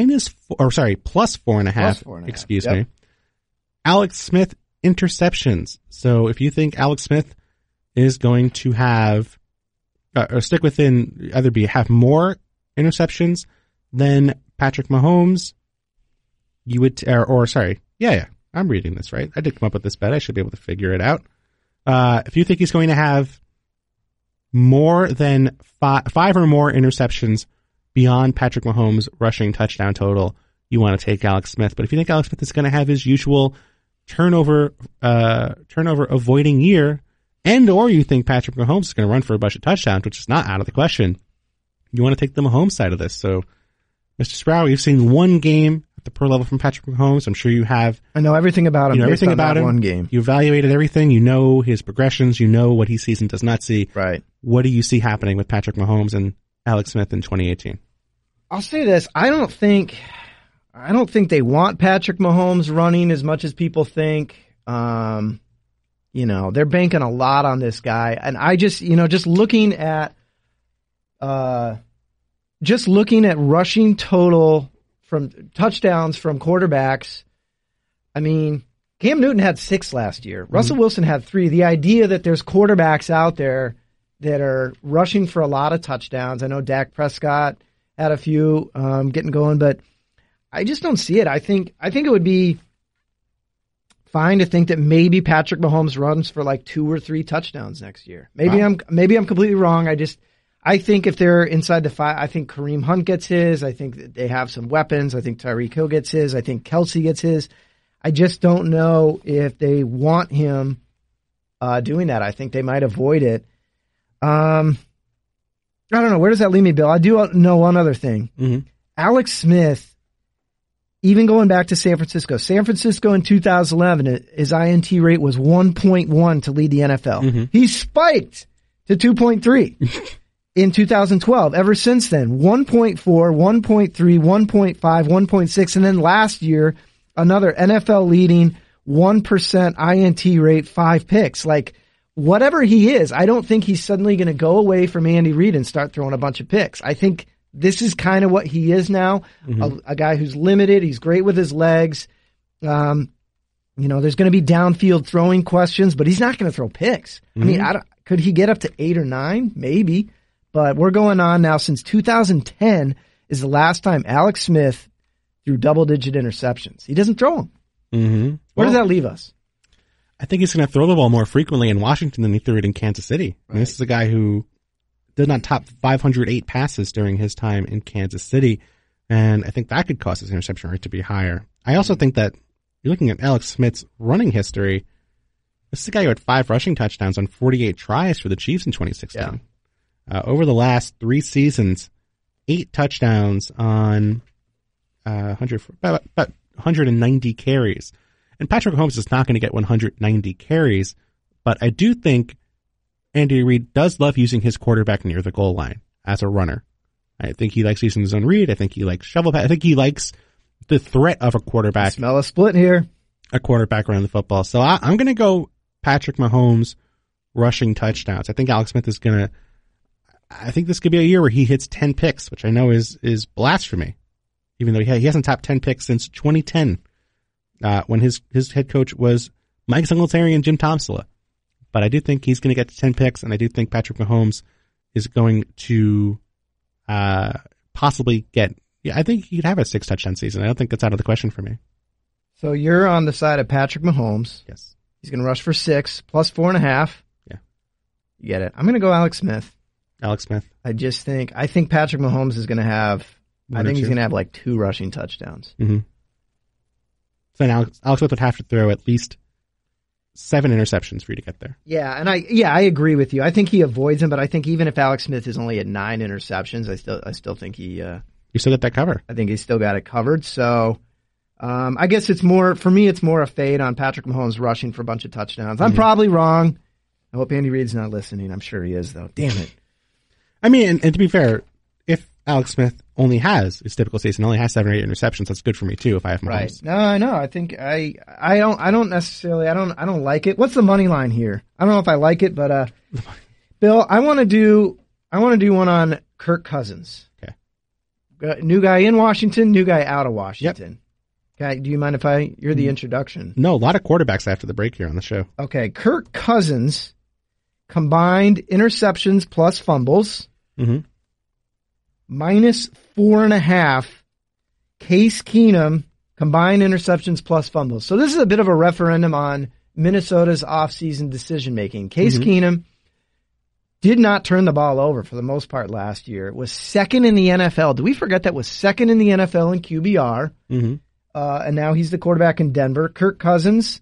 +4.5. Excuse me. Alex Smith interceptions. So if you think Alex Smith is going to have or stick within have more interceptions than Patrick Mahomes, you would I'm reading this right. I did come up with this bet. I should be able to figure it out. If you think he's going to have more than 5 or more interceptions beyond Patrick Mahomes' rushing touchdown total, you want to take Alex Smith. But if you think Alex Smith is going to have his usual turnover avoiding year, and or you think Patrick Mahomes is going to run for a bunch of touchdowns, which is not out of the question, you want to take the Mahomes side of this. So, Mr. Sproul, you've seen one game at the pro level from Patrick Mahomes. I'm sure you have. I know everything about him. You know everything about him. One game. You evaluated everything. You know his progressions. You know what he sees and does not see. Right. What do you see happening with Patrick Mahomes and Alex Smith in 2018? I'll say this. I don't think they want Patrick Mahomes running as much as people think. They're banking a lot on this guy. And I just looking at rushing total from touchdowns from quarterbacks. I mean, Cam Newton had 6 last year. Russell Wilson had 3. The idea that there's quarterbacks out there that are rushing for a lot of touchdowns. I know Dak Prescott had a few getting going, but I just don't see it. I think it would be fine to think that maybe Patrick Mahomes runs for like 2 or 3 touchdowns next year. Maybe I'm completely wrong. I think if they're inside the 5, I think Kareem Hunt gets his. I think that they have some weapons. I think Tyreek Hill gets his. I think Kelsey gets his. I just don't know if they want him doing that. I think they might avoid it. I don't know. Where does that leave me, Bill? I do know one other thing. Mm-hmm. Alex Smith, even going back to San Francisco in 2011, his INT rate was 1.1 to lead the NFL. Mm-hmm. He spiked to 2.3 in 2012. Ever since then, 1.4, 1.3, 1.5, 1.6, and then last year, another NFL leading 1% INT rate, 5 picks. Like, whatever he is, I don't think he's suddenly going to go away from Andy Reid and start throwing a bunch of picks. I think this is kind of what he is now, a guy who's limited. He's great with his legs. There's going to be downfield throwing questions, but he's not going to throw picks. I mean, could he get up to 8 or 9? Maybe. But we're going on now since 2010 is the last time Alex Smith threw double-digit interceptions. He doesn't throw them. Mm-hmm. Where does that leave us? I think he's going to throw the ball more frequently in Washington than he threw it in Kansas City. Right. I mean, this is a guy who did not top 508 passes during his time in Kansas City, and I think that could cause his interception rate to be higher. I also think that you're looking at Alex Smith's running history. This is a guy who had 5 rushing touchdowns on 48 tries for the Chiefs in 2016. Yeah. Over the last 3 seasons, 8 touchdowns on about 190 carries. And Patrick Mahomes is not going to get 190 carries, but I do think Andy Reid does love using his quarterback near the goal line as a runner. I think he likes using his own read. I think he likes shovel pass. I think he likes the threat of a quarterback. I smell a split here. A quarterback running the football. So I'm going to go Patrick Mahomes rushing touchdowns. I think Alex Smith is going to, I think this could be a year where he hits 10 picks, which I know is blasphemy, even though he hasn't topped 10 picks since 2010, when his head coach was Mike Singletary and Jim Tomsula. But I do think he's going to get to 10 picks, and I do think Patrick Mahomes is going to possibly get, I think he could have a 6 touchdown season. I don't think that's out of the question for me. So you're on the side of Patrick Mahomes. Yes. He's going to rush for 6 plus 4.5. Yeah. You get it. I'm going to go Alex Smith. Alex Smith. I think Patrick Mahomes is going to have, he's going to have like 2 rushing touchdowns. Mm-hmm. So then Alex Smith would have to throw at least 7 interceptions for you to get there. Yeah, and I agree with you. I think he avoids him, but I think even if Alex Smith is only at 9 interceptions, I still think he you still got that cover. I think he's still got it covered. So I guess it's more a fade on Patrick Mahomes rushing for a bunch of touchdowns. I'm probably wrong. I hope Andy Reid's not listening. I'm sure he is though. Damn it. I mean, and to be fair, if Alex Smith only has his typical season, only has 7 or 8 interceptions, that's good for me too if I have Mahomes. Right. No, I know. I think I don't necessarily I don't like it. What's the money line here? I don't know if I like it, but Bill, I want to do one on Kirk Cousins. Okay. New guy in Washington, new guy out of Washington. Yep. Okay, do you mind if you're the introduction? No, a lot of quarterbacks after the break here on the show. Okay, Kirk Cousins combined interceptions plus fumbles. Mm-hmm. Minus 4.5. Case Keenum combined interceptions plus fumbles. So this is a bit of a referendum on Minnesota's offseason decision making. Case Keenum did not turn the ball over for the most part last year. It was second in the NFL. Do we forget that was second in the NFL in QBR? Mm-hmm. And now he's the quarterback in Denver. Kirk Cousins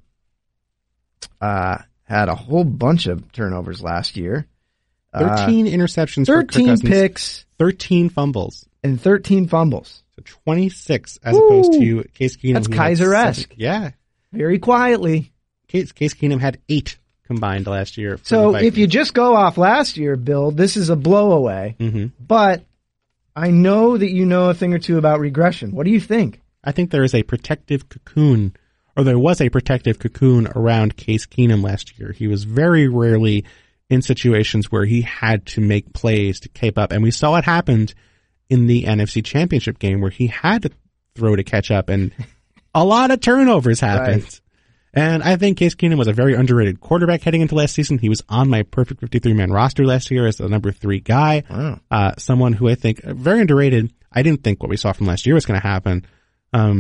had a whole bunch of turnovers last year. 13 interceptions 13 for Kirk Cousins, picks. 13 fumbles. And 13 fumbles. So 26 as opposed to Case Keenum. That's Kaiser-esque. Yeah. Very quietly. Case Keenum had 8 combined last year. So if you just go off last year, Bill, this is a blowaway. Mm-hmm. But I know that you know a thing or two about regression. What do you think? I think there is a protective cocoon, or there was a protective cocoon around Case Keenum last year. He was very rarely in situations where he had to make plays to keep up. And we saw it happened in the NFC Championship game where he had to throw to catch up, and a lot of turnovers happened. Right. And I think Case Keenum was a very underrated quarterback heading into last season. He was on my perfect 53-man roster last year as the number 3 guy. Wow. Someone who I think very underrated. I didn't think what we saw from last year was going to happen.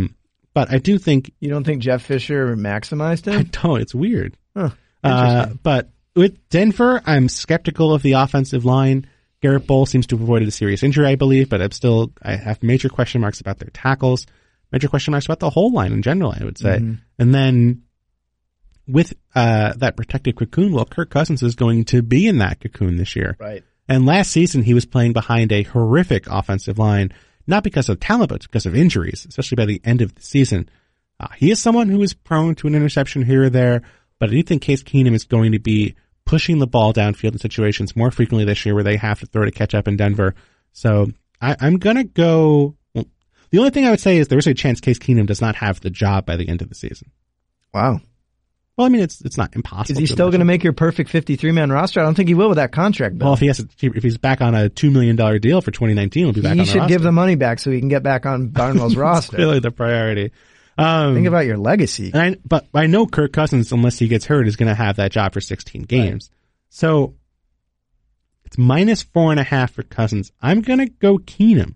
But I do think... You don't think Jeff Fisher maximized him? I don't. It's weird. Huh. But with Denver, I'm skeptical of the offensive line. Garrett Bowles seems to have avoided a serious injury, I believe, but I have major question marks about their tackles, major question marks about the whole line in general, I would say. Mm-hmm. And then with that protective cocoon, well, Kirk Cousins is going to be in that cocoon this year. Right. And last season, he was playing behind a horrific offensive line, not because of talent, but because of injuries, especially by the end of the season. He is someone who is prone to an interception here or there, but I do think Case Keenum is going to be pushing the ball downfield in situations more frequently this year where they have to throw to catch up in Denver. So I'm going to go... Well, the only thing I would say is there's a chance Case Keenum does not have the job by the end of the season. Wow. Well, I mean, it's not impossible. Is he still going to make your perfect 53-man roster? I don't think he will with that contract, Bill. Well, if he's back on a $2 million deal for 2019, he'll be back on the roster. He should give the money back so he can get back on Barnwell's roster. That's really the priority. Think about your legacy. But I know Kirk Cousins, unless he gets hurt, is going to have that job for 16 games. Right. So it's minus 4.5 for Cousins. I'm going to go Keenum.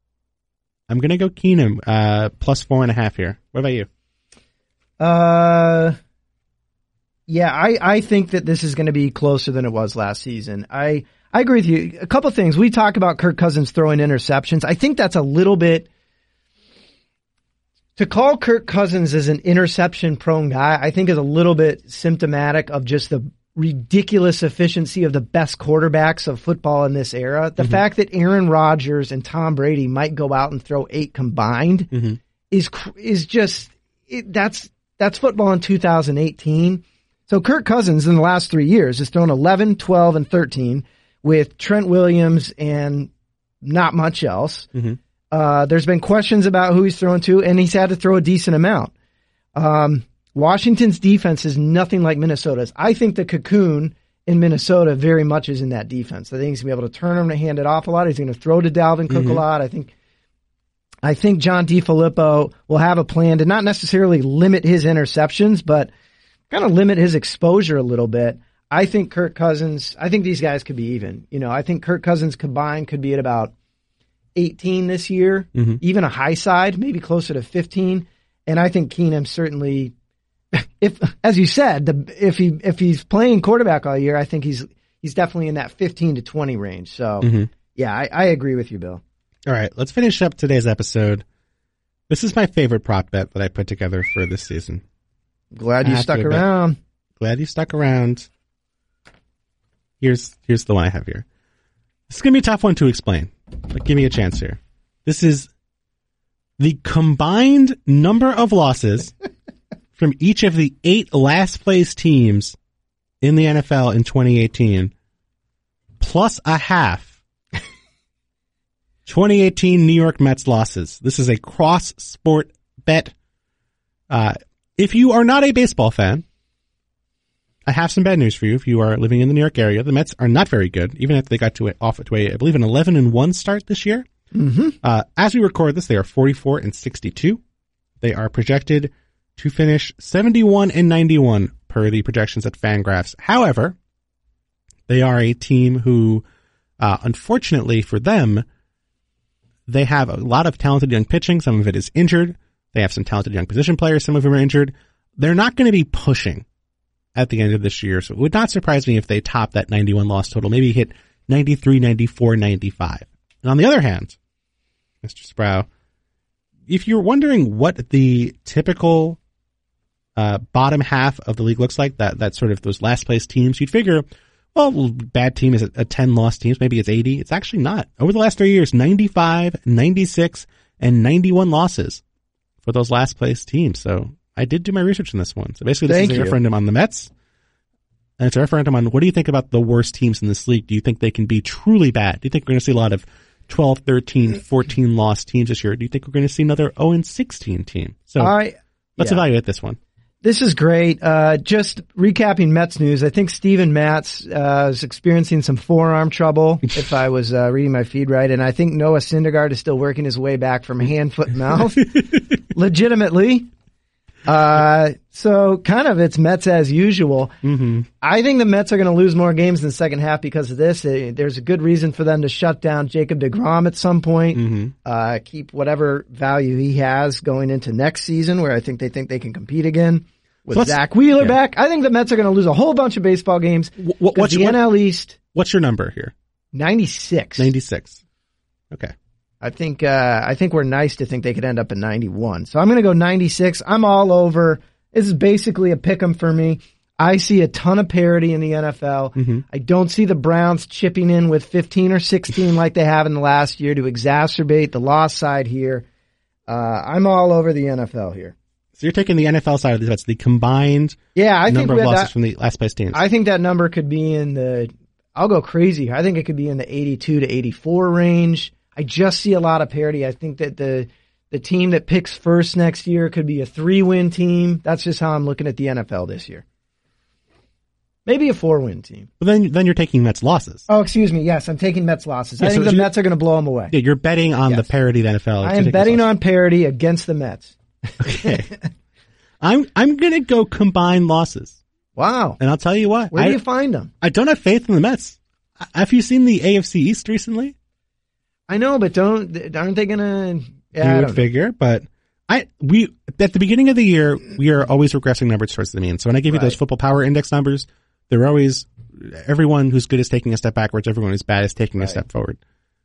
Plus 4.5 here. What about you? Yeah, I think that this is going to be closer than it was last season. I agree with you. A couple things. We talk about Kirk Cousins throwing interceptions. I think that's a little bit... To call Kirk Cousins as an interception-prone guy, I think is a little bit symptomatic of just the ridiculous efficiency of the best quarterbacks of football in this era. The fact that Aaron Rodgers and Tom Brady might go out and throw 8 combined is just that's football in 2018. So Kirk Cousins in the last 3 years has thrown 11, 12, and 13 with Trent Williams and not much else. There's been questions about who he's throwing to, and he's had to throw a decent amount. Washington's defense is nothing like Minnesota's. I think the cocoon in Minnesota very much is in that defense. I think he's going to be able to turn him to hand it off a lot. He's going to throw to Dalvin Cook a lot. I think John DeFilippo will have a plan to not necessarily limit his interceptions, but kind of limit his exposure a little bit. I think these guys could be even. I think Kirk Cousins combined could be at about 18 this year, even a high side, maybe closer to 15. And I think Keenum certainly, as you said, if he's playing quarterback all year, I think he's definitely in that 15 to 20 range. So yeah, I agree with you, Bill. All right, let's finish up today's episode. This is my favorite prop bet that I put together for this season. Glad you stuck around. Glad you stuck around. Here's the one I have here. This is going to be a tough one to explain, but give me a chance here. This is the combined number of losses from each of the 8 last place teams in the NFL in 2018, plus a half 2018 New York Mets losses. This is a cross-sport bet. If you are not a baseball fan, I have some bad news for you. If you are living in the New York area, the Mets are not very good, even if they got off to a, I believe, an 11-1 start this year. As we record this, they are 44-62. They are projected to finish 71-91 per the projections at Fangraphs. However, they are a team who, unfortunately for them, they have a lot of talented young pitching. Some of it is injured. They have some talented young position players. Some of them are injured. They're not going to be pushing at the end of this year. So it would not surprise me if they top that 91 loss total, maybe hit 93, 94, 95. And on the other hand, Mr. Sproul, if you're wondering what the typical bottom half of the league looks like, that sort of those last place teams, you'd figure, well, bad team is a 10 loss teams. Maybe it's 80. It's actually not. Over the last 3 years, 95, 96, and 91 losses for those last place teams. So I did do my research on this one. So basically, this is a referendum on the Mets. And it's a referendum on what do you think about the worst teams in this league? Do you think they can be truly bad? Do you think we're going to see a lot of 12, 13, 14 loss teams this year? Do you think we're going to see another 0-16 team? So let's evaluate this one. This is great. Just recapping Mets news, I think Steven Matz is experiencing some forearm trouble, if I was reading my feed right. And I think Noah Syndergaard is still working his way back from hand, foot, mouth. Legitimately. So kind of it's Mets as usual. Mm-hmm. I think the Mets are going to lose more games in the second half because of this. There's a good reason for them to shut down Jacob deGrom at some point. Keep whatever value he has going into next season, where I think they can compete again with Zach Wheeler back. I think the Mets are going to lose a whole bunch of baseball games. What's the NL East? What's your number here? 96. 96. Okay. I think we're nice to think they could end up at 91. So I'm going to go 96. I'm all over. This is basically a pick'em for me. I see a ton of parity in the NFL. I don't see the Browns chipping in with 15 or 16 like they have in the last year to exacerbate the loss side here. I'm all over the NFL here. So you're taking the NFL side of these bets, the combined number of losses from the last place teams. I think that number could be in the, I'll go crazy. I think it could be in the 82 to 84 range. I just see a lot of parity. I think that the team that picks first next year could be a 3-win team. That's just how I'm looking at the NFL this year. Maybe a 4-win team. But then you're taking Mets losses. Oh, excuse me. Yes, I'm taking Mets losses. I think the Mets are going to blow them away. Yeah, you're betting on the parity of the NFL. I am betting on parity against the Mets. Okay. I'm going to go combined losses. Wow. And I'll tell you what. Where do you find them? I don't have faith in the Mets. Have you seen the AFC East recently? I know, but aren't they going to? Yeah, you would figure, but we at the beginning of the year we are always regressing numbers towards the mean. So when I give you those Football Power Index numbers, they're always everyone who's good is taking a step backwards, everyone who's bad is taking a step forward.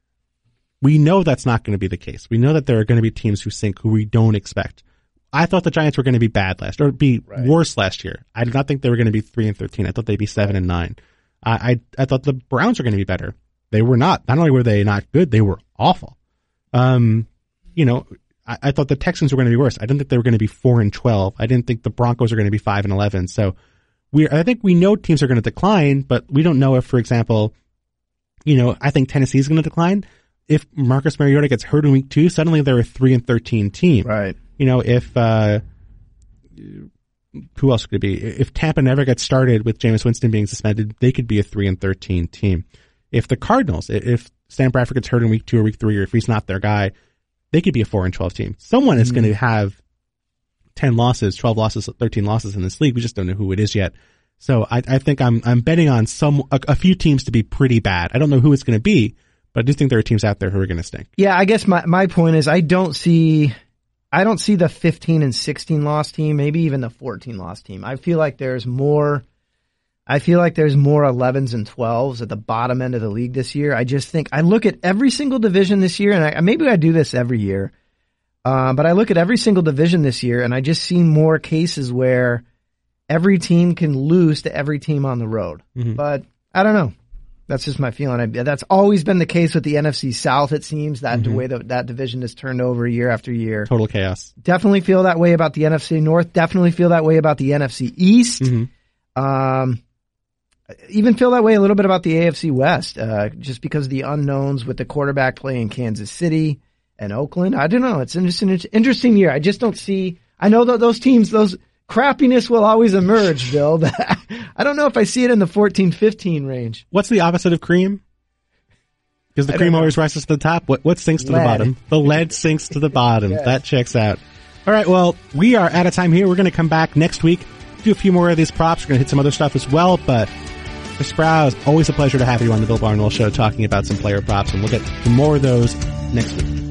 We know that's not going to be the case. We know that there are going to be teams who sink who we don't expect. I thought the Giants were going to be bad worse last year. I did not think they were going to be 3-13. I thought they'd be 7-9. I thought the Browns were going to be better. They were not. Not only were they not good, they were awful. I thought the Texans were going to be worse. I didn't think they were going to be 4-12. I didn't think the Broncos were going to be 5-11. So I think we know teams are going to decline, but we don't know if, for example, I think Tennessee is going to decline. If Marcus Mariota gets hurt in week 2, suddenly they're a 3-13 team. Right. If who else could it be? If Tampa never gets started with Jameis Winston being suspended, they could be a 3-13 team. If the Cardinals, if Sam Bradford gets hurt in week 2 or week 3, or if he's not their guy, they could be a 4-12 team. Someone is going to have 10 losses, 12 losses, 13 losses in this league. We just don't know who it is yet. So I think I'm betting on a few teams to be pretty bad. I don't know who it's going to be, but I do think there are teams out there who are going to stink. Yeah, I guess my point is I don't see the 15 and 16 loss team, maybe even the 14 loss team. I feel like there's more 11s and 12s at the bottom end of the league this year. I just think I look at every single division this year, and maybe I do this every year, but I look at every single division this year, and I just see more cases where every team can lose to every team on the road. But I don't know. That's just my feeling. That's always been the case with the NFC South, it seems, the way that division is turned over year after year. Total chaos. Definitely feel that way about the NFC North. Definitely feel that way about the NFC East. Even feel that way a little bit about the AFC West, just because of the unknowns with the quarterback play in Kansas City and Oakland. I don't know. It's an interesting year. I just don't see. I know that those teams, those crappiness will always emerge, Bill. But I don't know if I see it in the 14-15 range. What's the opposite of cream? Because the cream always rises to the top. What sinks to the bottom? The lead sinks to the bottom. Yes. That checks out. All right. Well, we are out of time here. We're going to come back next week, do a few more of these props. We're going to hit some other stuff as well, but Chris Sprouse, always a pleasure to have you on the Bill Barnwell Show talking about some player props, and we'll get to more of those next week.